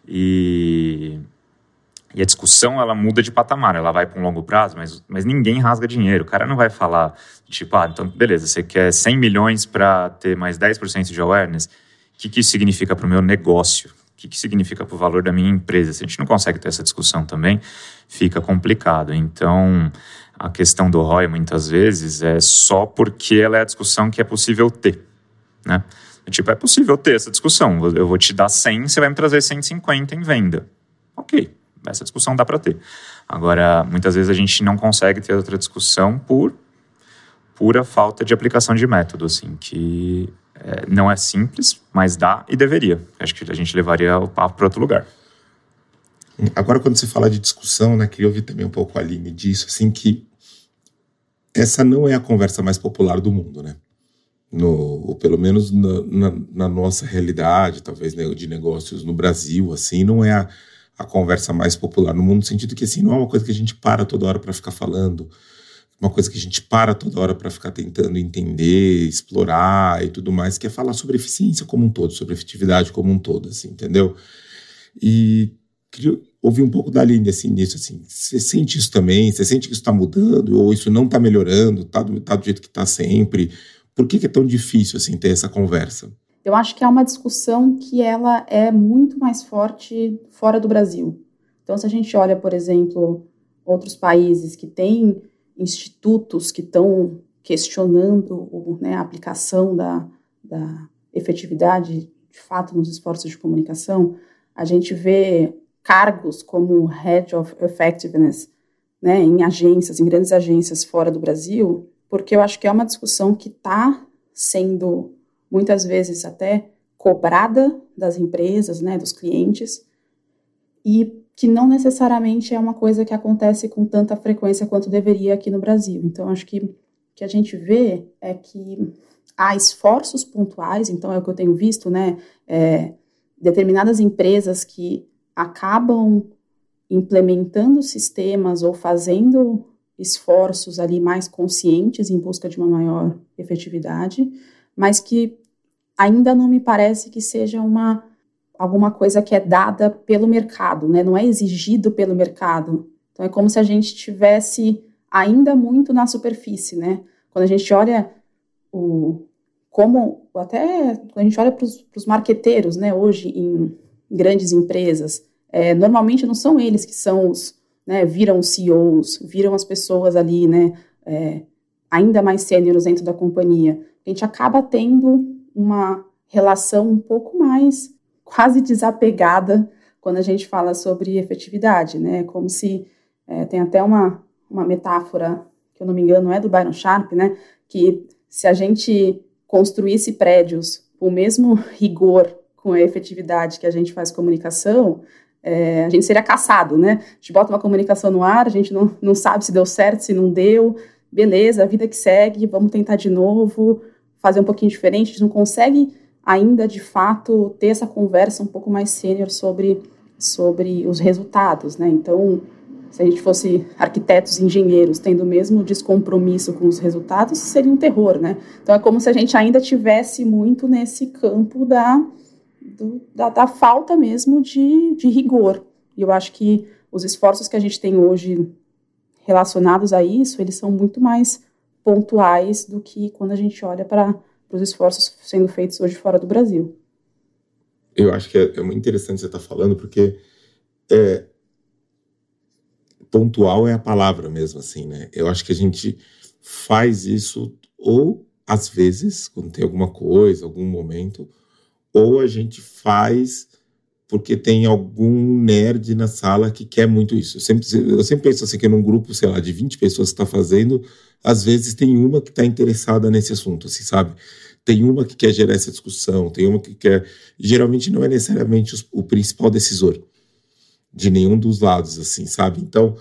e a discussão, ela muda de patamar, ela vai para um longo prazo, mas ninguém rasga dinheiro. O cara não vai falar, tipo, então, beleza, você quer 100 milhões para ter mais 10% de awareness? O que isso significa para o meu negócio? O que significa para o valor da minha empresa? Se a gente não consegue ter essa discussão também, fica complicado. Então, a questão do ROI, muitas vezes, é só porque ela é a discussão que é possível ter, né? Tipo, é possível ter essa discussão. Eu vou te dar 100, você vai me trazer 150 em venda. Ok. Essa discussão dá para ter. Agora, muitas vezes a gente não consegue ter outra discussão por pura falta de aplicação de método, assim, que não é simples, mas dá e deveria. Acho que a gente levaria o papo para outro lugar. Agora, quando você fala de discussão, né, queria ouvir também um pouco a Aline disso, assim, que essa não é a conversa mais popular do mundo, né? Ou pelo menos na nossa realidade, talvez, né, de negócios no Brasil, assim, não é a conversa mais popular no mundo, no sentido que, assim, não é uma coisa que a gente para toda hora para ficar falando, uma coisa que a gente para toda hora para ficar tentando entender, explorar e tudo mais, que é falar sobre eficiência como um todo, sobre efetividade como um todo, assim, entendeu? E queria ouvir um pouco da Aline, assim, nisso, assim, você sente isso também? Você sente que isso está mudando ou isso não está melhorando, tá do jeito que está sempre? Por que é tão difícil, assim, ter essa conversa? Eu acho que é uma discussão que ela é muito mais forte fora do Brasil. Então, se a gente olha, por exemplo, outros países que têm institutos que estão questionando, né, a aplicação da efetividade, de fato, nos esforços de comunicação, a gente vê cargos como Head of Effectiveness, né, em agências, em grandes agências fora do Brasil, porque eu acho que é uma discussão que está sendo, muitas vezes, até cobrada das empresas, né, dos clientes, e que não necessariamente é uma coisa que acontece com tanta frequência quanto deveria aqui no Brasil. Então, acho que a gente vê é que há esforços pontuais, então é o que eu tenho visto, né, determinadas empresas que acabam implementando sistemas ou fazendo esforços ali mais conscientes em busca de uma maior efetividade, mas que ainda não me parece que seja alguma coisa que é dada pelo mercado, né? Não é exigido pelo mercado. Então é como se a gente estivesse ainda muito na superfície, né? Quando a gente olha até quando a gente olha para os marqueteiros, né? Hoje em grandes empresas, normalmente não são eles que são né, viram os CEOs, viram as pessoas ali, né, ainda mais sêniores dentro da companhia. A gente acaba tendo uma relação um pouco mais quase desapegada quando a gente fala sobre efetividade, né, como se, tem até uma metáfora, que eu não me engano é do Byron Sharp, né, que se a gente construísse prédios com o mesmo rigor, com a efetividade que a gente faz comunicação, a gente seria caçado, né? A gente bota uma comunicação no ar, a gente não sabe se deu certo, se não deu, beleza, a vida que segue, vamos tentar de novo, fazer um pouquinho diferente, a gente não consegue ainda, de fato, ter essa conversa um pouco mais sênior sobre os resultados, né? Então, se a gente fosse arquitetos e engenheiros tendo o mesmo descompromisso com os resultados, seria um terror, né? Então, é como se a gente ainda tivesse muito nesse campo da falta mesmo de rigor. E eu acho que os esforços que a gente tem hoje relacionados a isso, eles são muito mais pontuais do que quando a gente olha para os esforços sendo feitos hoje fora do Brasil. Eu acho que é muito interessante você estar falando, porque pontual é a palavra mesmo, assim, né? Eu acho que a gente faz isso ou, às vezes, quando tem alguma coisa, algum momento, ou a gente faz porque tem algum nerd na sala que quer muito isso. Eu sempre penso assim, que num grupo, sei lá, de 20 pessoas que está fazendo, às vezes tem uma que está interessada nesse assunto, assim, sabe? Tem uma que quer gerar essa discussão, tem uma que quer... Geralmente não é necessariamente o principal decisor de nenhum dos lados, assim, sabe? Então,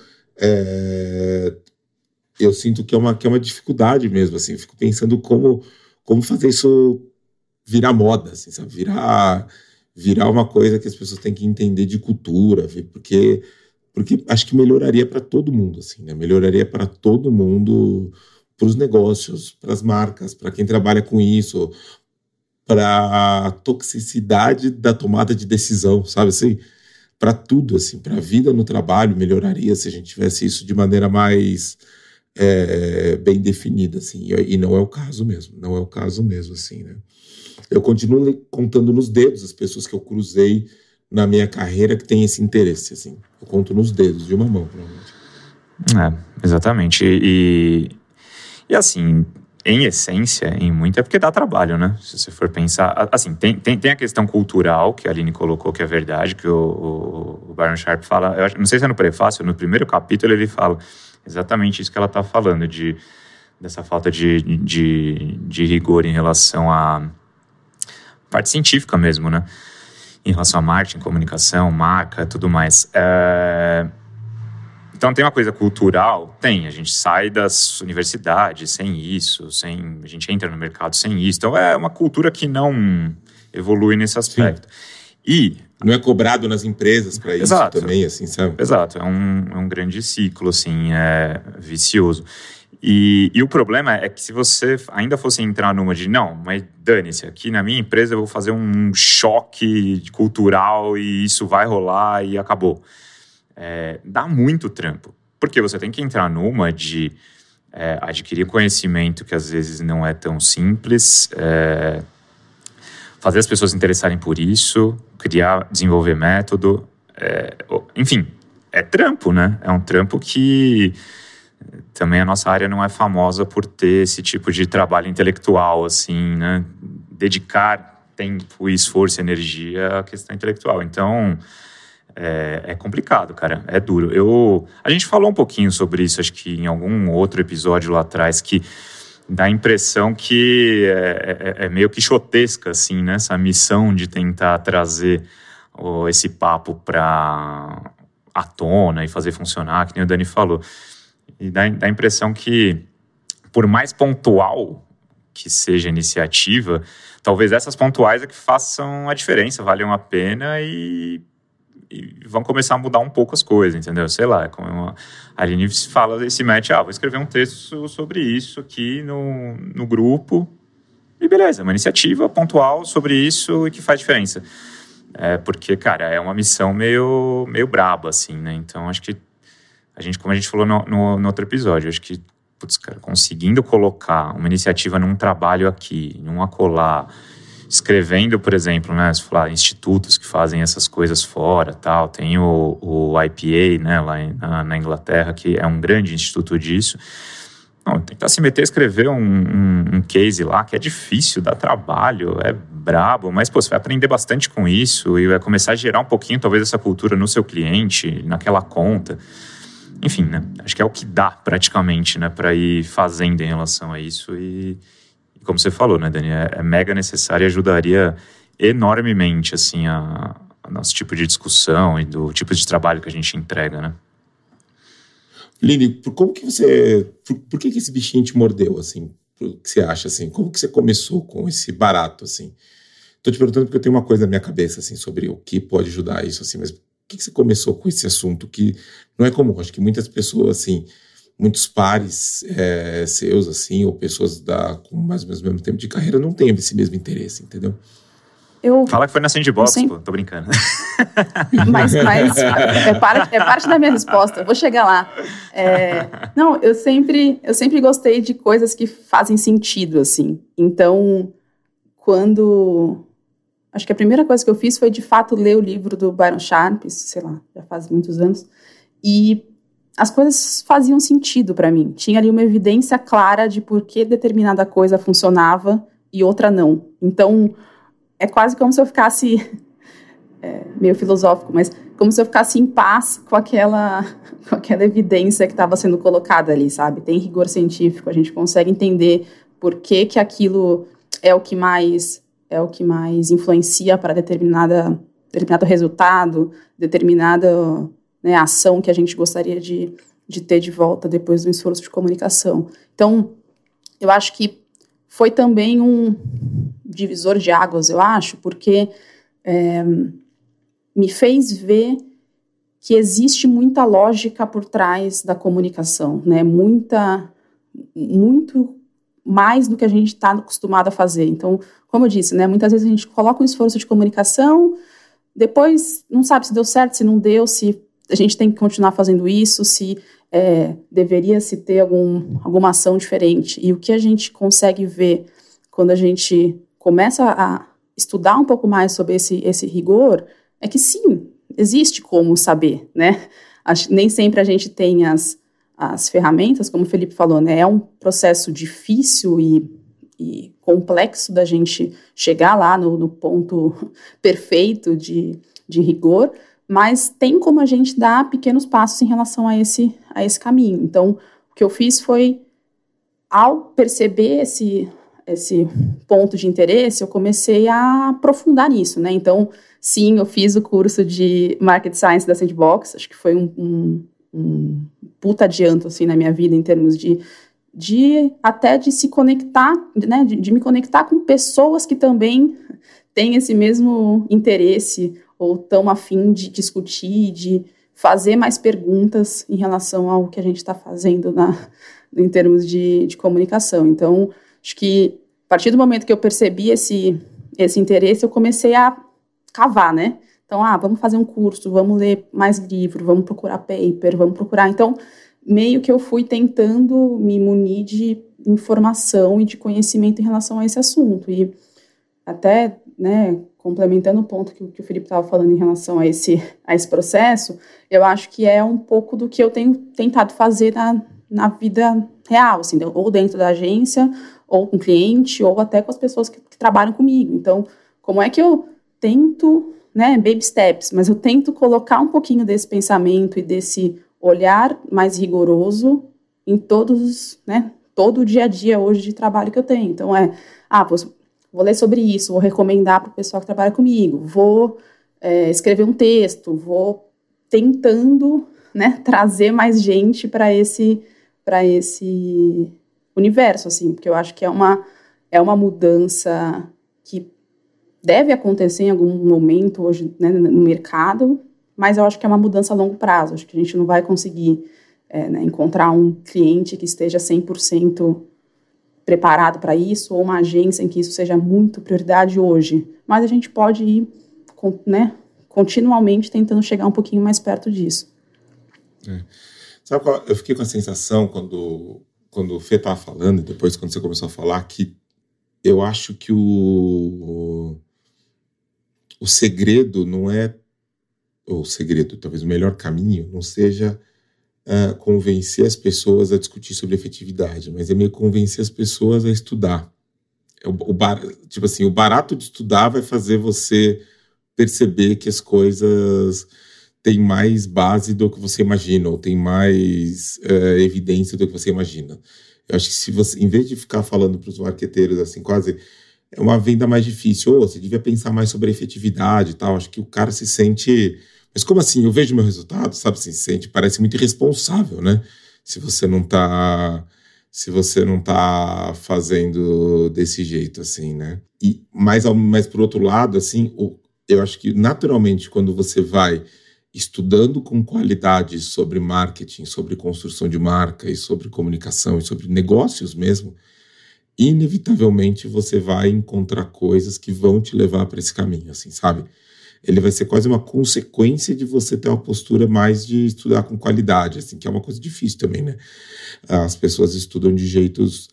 eu sinto que é uma dificuldade mesmo, assim. Eu fico pensando como fazer isso virar moda, assim, sabe? Virar uma coisa que as pessoas têm que entender de cultura, porque acho que melhoraria para todo mundo, assim, né? Melhoraria para todo mundo, para os negócios, para as marcas, para quem trabalha com isso, para a toxicidade da tomada de decisão, sabe assim? Para tudo, assim, para a vida no trabalho melhoraria se a gente tivesse isso de maneira mais bem definida, assim, e não é o caso mesmo, assim, né? Eu continuo contando nos dedos as pessoas que eu cruzei na minha carreira que têm esse interesse, assim. Eu conto nos dedos, de uma mão, provavelmente. Exatamente. E assim, em essência, em muito, é porque dá trabalho, né? Se você for pensar... Assim, tem a questão cultural, que a Aline colocou, que é verdade, que o Byron Sharp fala... Eu não sei se é no prefácio, no primeiro capítulo ele fala exatamente isso que ela está falando, dessa falta de rigor em relação à parte científica mesmo, né? Em relação a marketing, comunicação, marca, tudo mais. Então tem uma coisa cultural? Tem, a gente sai das universidades sem isso, a gente entra no mercado sem isso. Então é uma cultura que não evolui nesse aspecto. Sim. E não é cobrado nas empresas para isso também, assim, sabe? Exato, é um grande ciclo, assim, é vicioso. E o problema é que se você ainda fosse entrar numa de, não, mas dane-se, aqui na minha empresa eu vou fazer um choque cultural e isso vai rolar e acabou. Dá muito trampo, porque você tem que entrar numa de adquirir conhecimento que às vezes não é tão simples, fazer as pessoas se interessarem por isso, desenvolver método, enfim, é trampo, né? É um trampo que também a nossa área não é famosa por ter esse tipo de trabalho intelectual, assim, né? Dedicar tempo, esforço e energia à questão intelectual. Então, é complicado, cara, é duro. A gente falou um pouquinho sobre isso, acho que em algum outro episódio lá atrás, que dá a impressão que é meio quixotesca, assim, né? Essa missão de tentar trazer esse papo para à tona e fazer funcionar, que nem o Dani falou. E dá a impressão que, por mais pontual que seja a iniciativa, talvez essas pontuais é que façam a diferença, valham a pena e vão começar a mudar um pouco as coisas, entendeu? Sei lá, como a Aline fala, se mete, vou escrever um texto sobre isso aqui no grupo, e beleza, uma iniciativa pontual sobre isso e que faz diferença. Porque, cara, é uma missão meio braba, assim, né? Então, acho que como a gente falou no outro episódio, acho que, cara, conseguindo colocar uma iniciativa num trabalho aqui, num acolá, escrevendo, por exemplo, né, se falar institutos que fazem essas coisas fora, tal, tem o IPA, né, lá na Inglaterra, que é um grande instituto disso. Não, tentar se meter a escrever um case lá, que é difícil, dá trabalho, é brabo, mas, você vai aprender bastante com isso e vai começar a gerar um pouquinho, talvez, essa cultura no seu cliente, naquela conta. Enfim, né, acho que é o que dá, praticamente, né, para ir fazendo em relação a isso e como você falou, né, Dani, é mega necessário e ajudaria enormemente, assim, a nosso tipo de discussão e do tipo de trabalho que a gente entrega, né? Lili, por que esse bichinho te mordeu, assim? O que você acha, assim? Como que você começou com esse barato, assim? Tô te perguntando porque eu tenho uma coisa na minha cabeça, assim, sobre o que pode ajudar isso, assim, mas por que você começou com esse assunto que não é comum? Acho que muitas pessoas, assim, muitos pares seus, assim, ou pessoas com mais ou menos o mesmo tempo de carreira não têm esse mesmo interesse, entendeu? Fala que foi na Sandbox, pô, tô brincando. Mas é parte da minha resposta, eu vou chegar lá. Não, eu sempre gostei de coisas que fazem sentido, assim. Então, acho que a primeira coisa que eu fiz foi, de fato, ler o livro do Byron Sharp, sei lá, já faz muitos anos, e as coisas faziam sentido para mim. Tinha ali uma evidência clara de por que determinada coisa funcionava e outra não. Então, é quase como se eu ficasse, meio filosófico, mas como se eu ficasse em paz com aquela evidência que estava sendo colocada ali, sabe? Tem rigor científico, a gente consegue entender por que aquilo é o que mais influencia para determinado resultado, determinada, né, ação que a gente gostaria de ter de volta depois do esforço de comunicação. Então, eu acho que foi também um divisor de águas, eu acho, porque me fez ver que existe muita lógica por trás da comunicação, né? Muito mais do que a gente está acostumado a fazer. Então, como eu disse, né, muitas vezes a gente coloca um esforço de comunicação, depois não sabe se deu certo, se não deu, se a gente tem que continuar fazendo isso, se deveria se ter alguma ação diferente. E o que a gente consegue ver quando a gente começa a estudar um pouco mais sobre esse rigor é que sim, existe como saber, né? Nem sempre a gente tem as ferramentas, como o Felipe falou, né? É um processo difícil e complexo da gente chegar lá no ponto perfeito de rigor, mas tem como a gente dar pequenos passos em relação a esse caminho. Então, o que eu fiz foi, ao perceber esse ponto de interesse, eu comecei a aprofundar nisso, né? Então, sim, eu fiz o curso de Market Science da Sandbox, acho que foi um puta adianto, assim, na minha vida, em termos de até de se conectar, né, de me conectar com pessoas que também têm esse mesmo interesse ou estão a fim de discutir, de fazer mais perguntas em relação ao que a gente está fazendo em termos de comunicação. Então, acho que a partir do momento que eu percebi esse interesse, eu comecei a cavar, né? Então, vamos fazer um curso, vamos ler mais livro, vamos procurar paper, vamos procurar. Então, meio que eu fui tentando me munir de informação e de conhecimento em relação a esse assunto. E até, né, complementando o ponto que o Felipe estava falando em relação a esse processo, eu acho que é um pouco do que eu tenho tentado fazer na vida real, assim, ou dentro da agência, ou com o cliente, ou até com as pessoas que trabalham comigo. Então, como é que eu tento, né, baby steps, mas eu tento colocar um pouquinho desse pensamento e desse olhar mais rigoroso em todos, né, todo o dia a dia hoje de trabalho que eu tenho. Então, vou ler sobre isso, vou recomendar para o pessoal que trabalha comigo, vou escrever um texto, vou tentando, né, trazer mais gente para esse universo, assim, porque eu acho que é uma mudança que deve acontecer em algum momento hoje, né, no mercado, mas eu acho que é uma mudança a longo prazo. Acho que a gente não vai conseguir né, encontrar um cliente que esteja 100% preparado para isso, ou uma agência em que isso seja muito prioridade hoje. Mas a gente pode ir, né, continuamente tentando chegar um pouquinho mais perto disso. Sabe qual? Eu fiquei com a sensação, quando o Fê estava falando, e depois quando você começou a falar, que eu acho que o segredo não é... ou segredo, talvez o melhor caminho não seja convencer as pessoas a discutir sobre efetividade, mas é meio convencer as pessoas a estudar. Tipo assim, o barato de estudar vai fazer você perceber que as coisas têm mais base do que você imagina, ou tem mais evidência do que você imagina. Eu acho que se você, em vez de ficar falando para os marqueteiros assim, quase, é uma venda mais difícil, você devia pensar mais sobre a efetividade e tal, acho que o cara se sente... Mas como assim? Eu vejo meu resultado, sabe? Assim, se sente, parece muito irresponsável, né? Se você não tá fazendo desse jeito, assim, né? Mas por outro lado, assim, eu acho que naturalmente quando você vai estudando com qualidade sobre marketing, sobre construção de marca e sobre comunicação e sobre negócios mesmo, inevitavelmente você vai encontrar coisas que vão te levar para esse caminho, assim, sabe? Ele vai ser quase uma consequência de você ter uma postura mais de estudar com qualidade, assim, que é uma coisa difícil também, né? As pessoas estudam de jeitos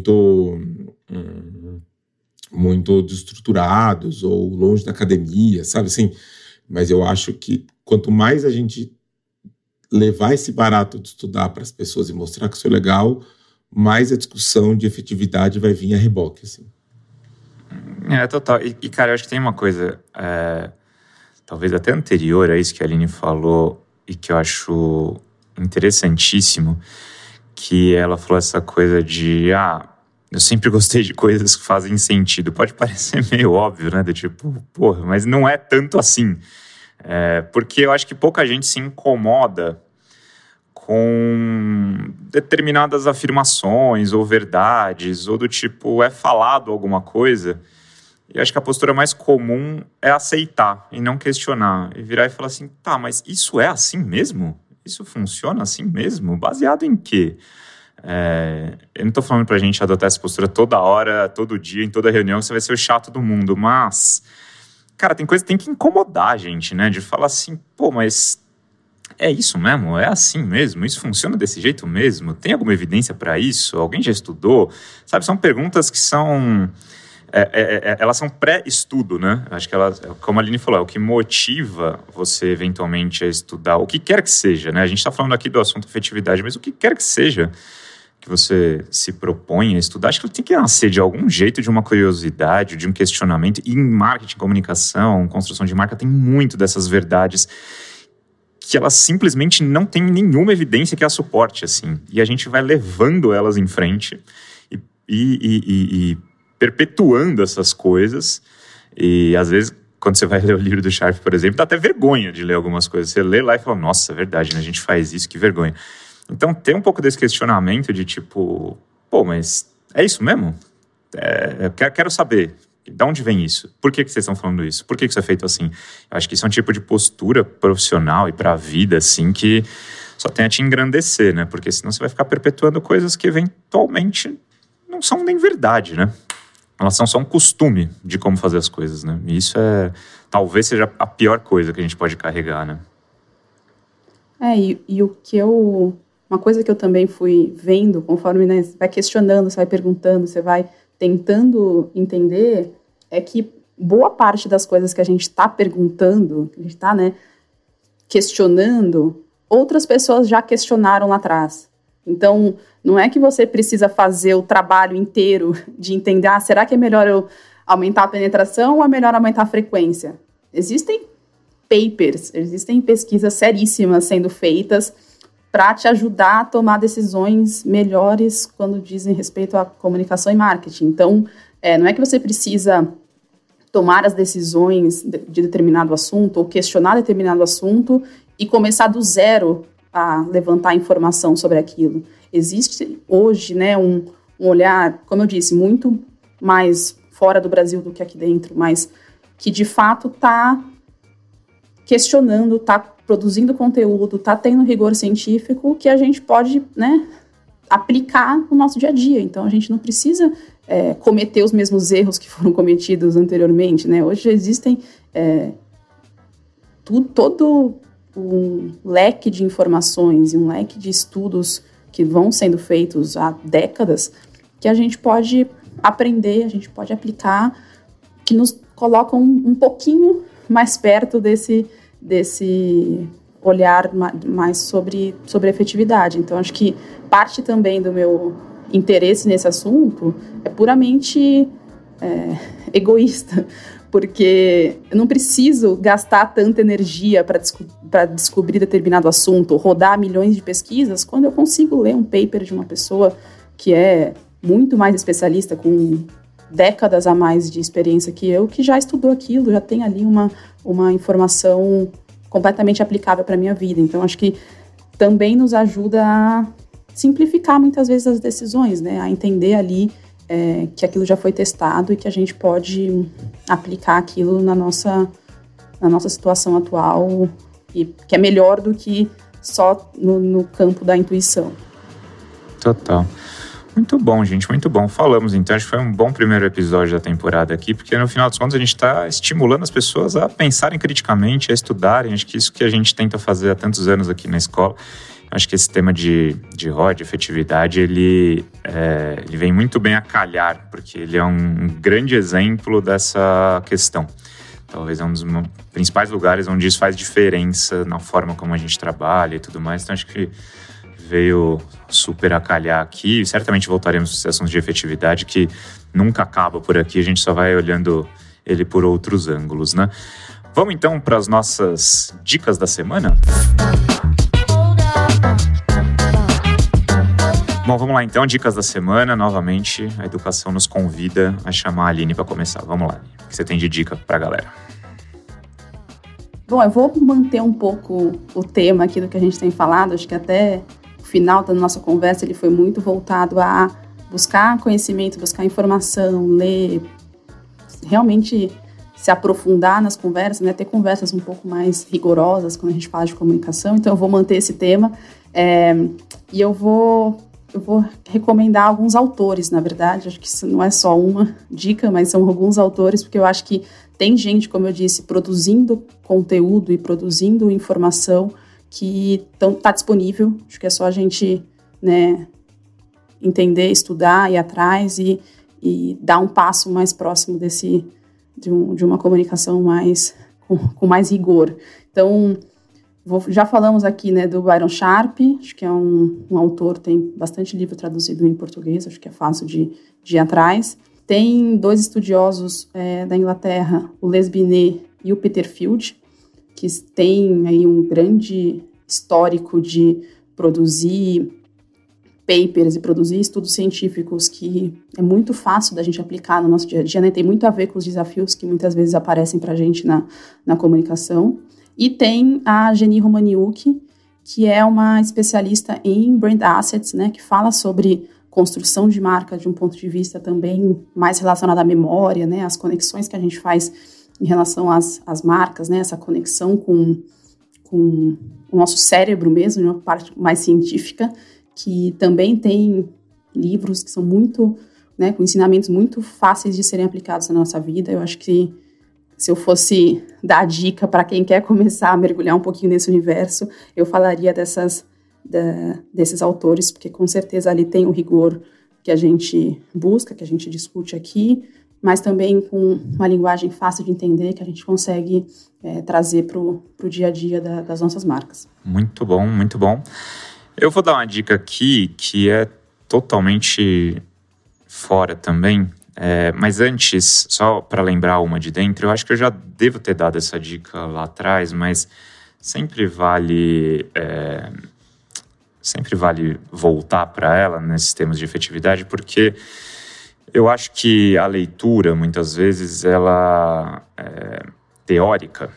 muito desestruturados ou longe da academia, sabe assim? Mas eu acho que quanto mais a gente levar esse barato de estudar para as pessoas e mostrar que isso é legal, mais a discussão de efetividade vai vir a reboque, assim. Total. E cara, eu acho que tem uma coisa... talvez até anterior a isso que a Aline falou e que eu acho interessantíssimo, que ela falou essa coisa de eu sempre gostei de coisas que fazem sentido. Pode parecer meio óbvio, né? Do tipo, porra, mas não é tanto assim. Porque eu acho que pouca gente se incomoda com determinadas afirmações ou verdades, ou do tipo, é falado alguma coisa... E acho que a postura mais comum é aceitar e não questionar. E virar e falar assim, tá, mas isso é assim mesmo? Isso funciona assim mesmo? Baseado em quê? Eu não tô falando pra gente adotar essa postura toda hora, todo dia, em toda reunião, que você vai ser o chato do mundo. Mas, cara, tem coisa que tem que incomodar a gente, né? De falar assim, pô, mas é isso mesmo? É assim mesmo? Isso funciona desse jeito mesmo? Tem alguma evidência pra isso? Alguém já estudou? Sabe, são perguntas que são... elas são pré-estudo, né? Acho que elas, como a Aline falou, é o que motiva você eventualmente a estudar, o que quer que seja, né? A gente está falando aqui do assunto afetividade, mas o que quer que seja que você se propõe a estudar, acho que tem que nascer de algum jeito de uma curiosidade, de um questionamento. E em marketing, comunicação, construção de marca, tem muito dessas verdades que elas simplesmente não têm nenhuma evidência que as suporte, assim. E a gente vai levando elas em frente e perpetuando essas coisas, e às vezes quando você vai ler o livro do Sharpe, por exemplo, dá até vergonha de ler algumas coisas. Você lê lá e fala, nossa, é verdade, né? A gente faz isso, que vergonha. Então tem um pouco desse questionamento de tipo, pô, mas é isso mesmo? Eu quero saber, de onde vem isso? Por que vocês estão falando isso? Por que isso é feito assim? Eu acho que isso é um tipo de postura profissional e para a vida, assim, que só tem a te engrandecer, né? Porque senão você vai ficar perpetuando coisas que eventualmente não são nem verdade, né? Elas são só um costume de como fazer as coisas, né? E isso talvez seja a pior coisa que a gente pode carregar, né? E uma coisa que eu também fui vendo, conforme, né, você vai questionando, você vai perguntando, você vai tentando entender, é que boa parte das coisas que a gente está perguntando, que a gente está, né, questionando, outras pessoas já questionaram lá atrás. Então, não é que você precisa fazer o trabalho inteiro de entender, será que é melhor eu aumentar a penetração ou é melhor aumentar a frequência? Existem papers, existem pesquisas seríssimas sendo feitas para te ajudar a tomar decisões melhores quando dizem respeito à comunicação e marketing. Então, não é que você precisa tomar as decisões de determinado assunto ou questionar determinado assunto e começar do zero a levantar informação sobre aquilo. Existe hoje, né, um olhar, como eu disse, muito mais fora do Brasil do que aqui dentro, mas que de fato está questionando, está produzindo conteúdo, está tendo rigor científico que a gente pode, né, aplicar no nosso dia a dia. Então a gente não precisa cometer os mesmos erros que foram cometidos anteriormente, né? Hoje existem todo um leque de informações e um leque de estudos que vão sendo feitos há décadas que a gente pode aprender, a gente pode aplicar, que nos colocam um pouquinho mais perto desse olhar mais sobre efetividade. Então, acho que parte também do meu interesse nesse assunto é puramente egoísta, porque eu não preciso gastar tanta energia para descobrir determinado assunto, rodar milhões de pesquisas, quando eu consigo ler um paper de uma pessoa que é muito mais especialista, com décadas a mais de experiência que eu, que já estudou aquilo, já tem ali uma informação completamente aplicável para a minha vida. Então, acho que também nos ajuda a simplificar muitas vezes as decisões, né? A entender ali que aquilo já foi testado e que a gente pode aplicar aquilo na nossa situação atual e que é melhor do que só no campo da intuição. Total. Muito bom, gente, muito bom. Falamos, então, acho que foi um bom primeiro episódio da temporada aqui, porque no final dos contos a gente está estimulando as pessoas a pensarem criticamente, a estudarem. Acho que isso que a gente tenta fazer há tantos anos aqui na escola. Acho que esse tema de ROI, de efetividade, ele vem muito bem a calhar, porque ele é um grande exemplo dessa questão. Talvez é um dos principais lugares onde isso faz diferença na forma como a gente trabalha e tudo mais. Então, acho que veio super a calhar aqui. Certamente voltaremos às sessões de efetividade, que nunca acaba por aqui. A gente só vai olhando ele por outros ângulos, né? Vamos, então, para as nossas dicas da semana? Bom, vamos lá então, dicas da semana. Novamente, a educação nos convida a chamar a Aline para começar. Vamos lá, Aline. O que você tem de dica para a galera? Bom, eu vou manter um pouco o tema aqui do que a gente tem falado. Acho que até o final da nossa conversa ele foi muito voltado a buscar conhecimento, buscar informação, ler, realmente se aprofundar nas conversas, né? Ter conversas um pouco mais rigorosas quando a gente fala de comunicação. Então eu vou manter esse tema e eu vou recomendar alguns autores, na verdade. Acho que isso não é só uma dica, mas são alguns autores, porque eu acho que tem gente, como eu disse, produzindo conteúdo e produzindo informação que está disponível. Acho que é só a gente, né, entender, estudar, ir atrás e dar um passo mais próximo de uma comunicação com mais rigor. Então, já falamos aqui, né, do Byron Sharpe, acho que é um autor, tem bastante livro traduzido em português, acho que é fácil de ir atrás. Tem dois estudiosos da Inglaterra, o Les Binet e o Peter Field, que têm aí um grande histórico de produzir papers e produzir estudos científicos que é muito fácil da gente aplicar no nosso dia a dia, né? Tem muito a ver com os desafios que muitas vezes aparecem para a gente na comunicação. E tem a Geni Romaniuk, que é uma especialista em brand assets, né? Que fala sobre construção de marca de um ponto de vista também mais relacionado à memória, né? As conexões que a gente faz em relação às marcas, né? Essa conexão com o nosso cérebro mesmo, uma parte mais científica, que também tem livros que são muito, né, com ensinamentos muito fáceis de serem aplicados na nossa vida. Eu acho que se eu fosse dar dica para quem quer começar a mergulhar um pouquinho nesse universo, eu falaria desses autores, porque com certeza ali tem o rigor que a gente busca, que a gente discute aqui, mas também com uma linguagem fácil de entender que a gente consegue trazer para o dia a dia das nossas marcas. Muito bom, muito bom. Eu vou dar uma dica aqui que é totalmente fora também, mas antes, só para lembrar uma de dentro, eu acho que eu já devo ter dado essa dica lá atrás, mas sempre vale voltar para ela nesses termos de efetividade, porque eu acho que a leitura, muitas vezes, ela teórica,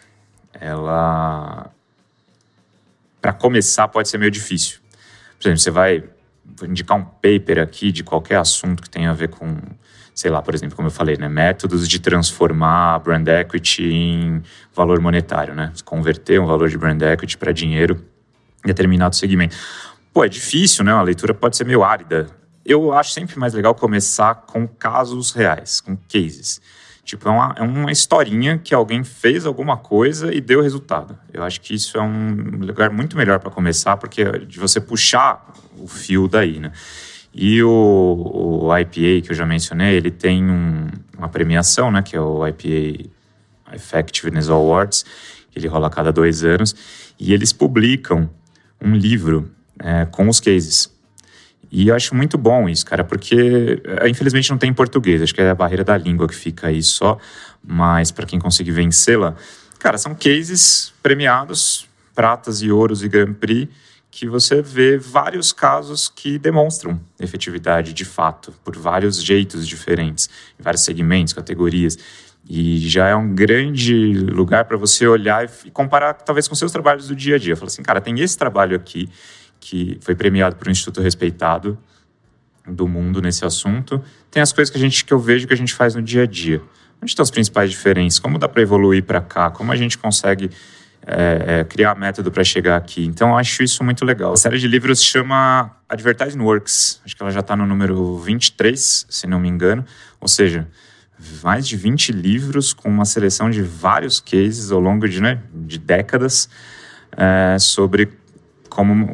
ela, para começar, pode ser meio difícil. Por exemplo, vou indicar um paper aqui de qualquer assunto que tenha a ver com, sei lá, por exemplo, como eu falei, né, métodos de transformar brand equity em valor monetário, né? Converter um valor de brand equity para dinheiro em determinado segmento. Pô, é difícil, né? A leitura pode ser meio árida. Eu acho sempre mais legal começar com casos reais, com cases. Tipo, é uma historinha que alguém fez alguma coisa e deu resultado. Eu acho que isso é um lugar muito melhor para começar, porque de você puxar o fio daí, né? E o IPA, que eu já mencionei, ele tem uma premiação, né? Que é o IPA Effectiveness Awards, que ele rola a cada 2 anos. E eles publicam um livro com os cases. E eu acho muito bom isso, cara, porque infelizmente não tem em português, acho que é a barreira da língua que fica aí só, mas para quem conseguir vencê-la, cara, são cases premiados, pratas e ouros e Grand Prix, que você vê vários casos que demonstram efetividade de fato, por vários jeitos diferentes, em vários segmentos, categorias, e já é um grande lugar para você olhar e comparar talvez com seus trabalhos do dia a dia. Fala assim, cara, tem esse trabalho aqui, que foi premiado por um instituto respeitado do mundo nesse assunto. Tem as coisas que eu vejo que a gente faz no dia a dia. Onde estão as principais diferenças? Como dá para evoluir para cá? Como a gente consegue criar método para chegar aqui? Então, eu acho isso muito legal. A série de livros chama Advertising Works. Acho que ela já está no número 23, se não me engano. Ou seja, mais de 20 livros com uma seleção de vários cases ao longo de décadas sobre como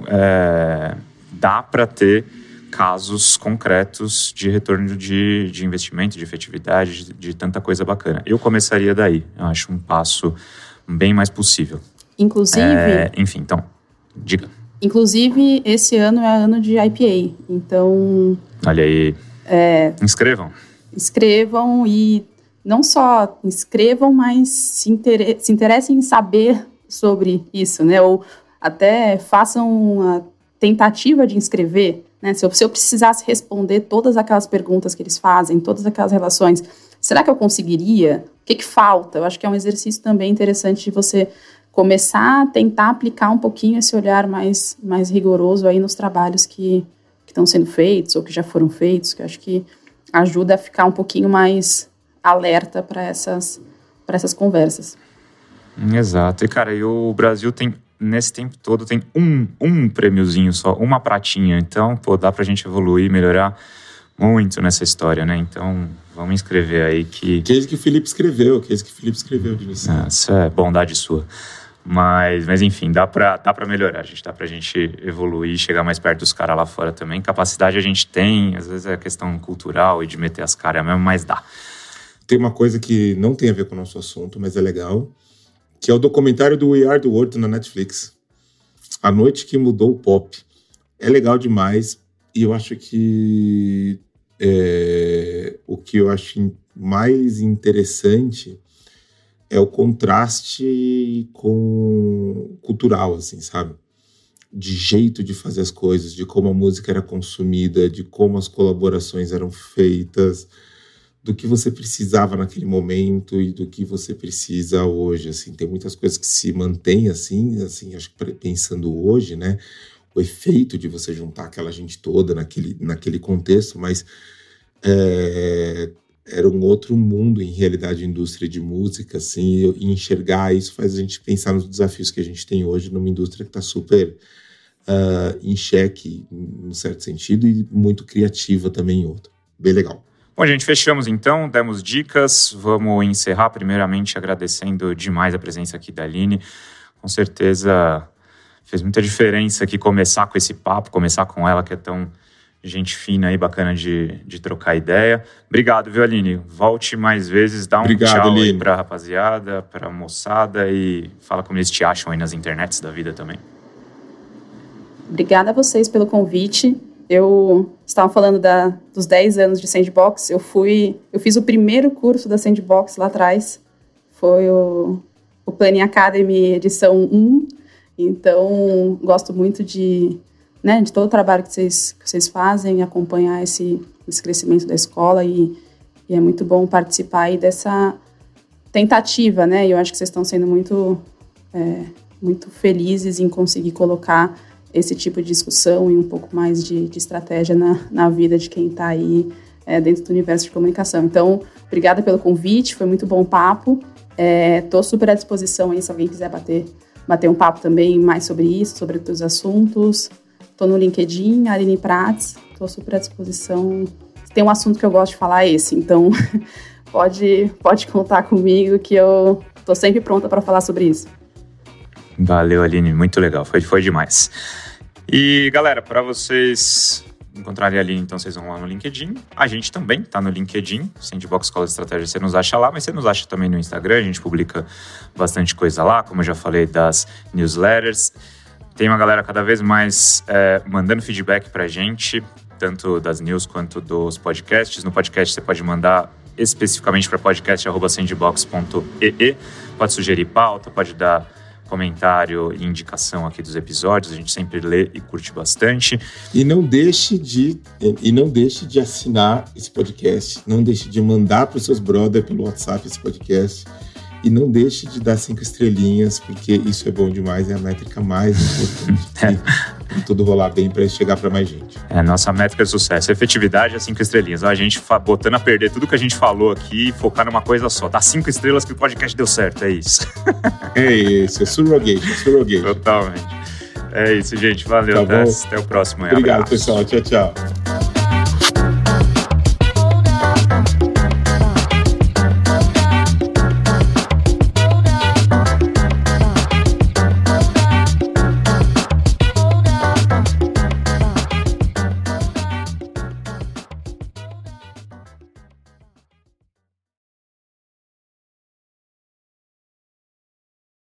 dá para ter casos concretos de retorno de investimento, de efetividade, de tanta coisa bacana. Eu começaria daí. Eu acho um passo bem mais possível. Inclusive... enfim, então, diga. Inclusive, esse ano é ano de IPA. Então... Olha aí. Inscrevam. Inscrevam e não só inscrevam, mas se interessem em saber sobre isso, né? Ou até façam uma tentativa de inscrever, né? Se eu precisasse responder todas aquelas perguntas que eles fazem, todas aquelas relações, será que eu conseguiria? O que falta? Eu acho que é um exercício também interessante de você começar a tentar aplicar um pouquinho esse olhar mais rigoroso aí nos trabalhos que estão sendo feitos ou que já foram feitos, que eu acho que ajuda a ficar um pouquinho mais alerta para essas conversas. Exato. E, cara, o Brasil tem... Nesse tempo todo tem um prêmiozinho só, uma pratinha. Então, dá pra gente evoluir, melhorar muito nessa história, né? Então, vamos inscrever aí que... Case que o Felipe escreveu, Diniz. Isso é bondade sua. Mas enfim, dá pra melhorar, gente. Dá pra gente evoluir, chegar mais perto dos caras lá fora também. Capacidade a gente tem, às vezes é questão cultural e de meter as caras mesmo, mas dá. Tem uma coisa que não tem a ver com o nosso assunto, mas é legal, que é o documentário do We Are The World na Netflix. A Noite que Mudou o Pop. É legal demais e eu acho que o que eu acho mais interessante é o contraste cultural, assim, sabe? de jeito de fazer as coisas, de como a música era consumida, de como as colaborações eram feitas, do que você precisava naquele momento e do que você precisa hoje, assim. Tem muitas coisas que se mantêm assim, acho que pensando hoje, né, o efeito de você juntar aquela gente toda naquele contexto, mas era um outro mundo, em realidade, a indústria de música, assim, e enxergar isso faz a gente pensar nos desafios que a gente tem hoje numa indústria que está super em xeque, num certo sentido, e muito criativa também em outro. Bem legal. Bom, gente, fechamos então, demos dicas, vamos encerrar primeiramente agradecendo demais a presença aqui da Aline. Com certeza fez muita diferença aqui começar com esse papo, começar com ela, que é tão gente fina aí, bacana de trocar ideia. Obrigado, viu, Aline? Volte mais vezes, dá um tchau Aline aí pra rapaziada, pra moçada e fala como eles te acham aí nas internets da vida também. Obrigada a vocês pelo convite. Eu estava falando dos 10 anos de Sandbox. Eu fiz o primeiro curso da Sandbox lá atrás. Foi o Planning Academy edição 1. Então, gosto muito de todo o trabalho que vocês fazem, acompanhar esse crescimento da escola e é muito bom participar aí dessa tentativa, né? E eu acho que vocês estão sendo muito felizes em conseguir colocar esse tipo de discussão e um pouco mais de estratégia na vida de quem está aí dentro do universo de comunicação. Então, obrigada pelo convite, foi muito bom o papo. Estou super à disposição aí, se alguém quiser bater um papo também mais sobre isso, sobre outros assuntos. Estou no LinkedIn, Aline Prats, estou super à disposição. Se tem um assunto que eu gosto de falar, é esse. Então, pode contar comigo que eu estou sempre pronta para falar sobre isso. Valeu, Aline, muito legal, foi demais. E, galera, para vocês encontrarem a Aline, então vocês vão lá no LinkedIn. A gente também tá no LinkedIn, Sandbox Escola de Estratégia, você nos acha lá, mas você nos acha também no Instagram, a gente publica bastante coisa lá, como eu já falei, das newsletters. Tem uma galera cada vez mais mandando feedback pra gente, tanto das news quanto dos podcasts. No podcast você pode mandar especificamente para podcast@sandbox.ee. Pode sugerir pauta, pode dar comentário e indicação aqui dos episódios. A gente sempre lê e curte bastante. E não deixe de assinar esse podcast. Não deixe de mandar para os seus brothers pelo WhatsApp esse podcast. E não deixe de dar 5 estrelinhas, porque isso é bom demais, é a métrica mais importante. E tudo rolar bem para chegar para mais gente. Nossa métrica de sucesso. Efetividade é 5 estrelinhas. A gente botando a perder tudo que a gente falou aqui e focar numa coisa só. Dá 5 estrelas que o podcast deu certo, é isso. É isso, é surrogation. Totalmente. É isso, gente. Valeu. Tá até o próximo. Obrigado, pessoal. Tchau, tchau.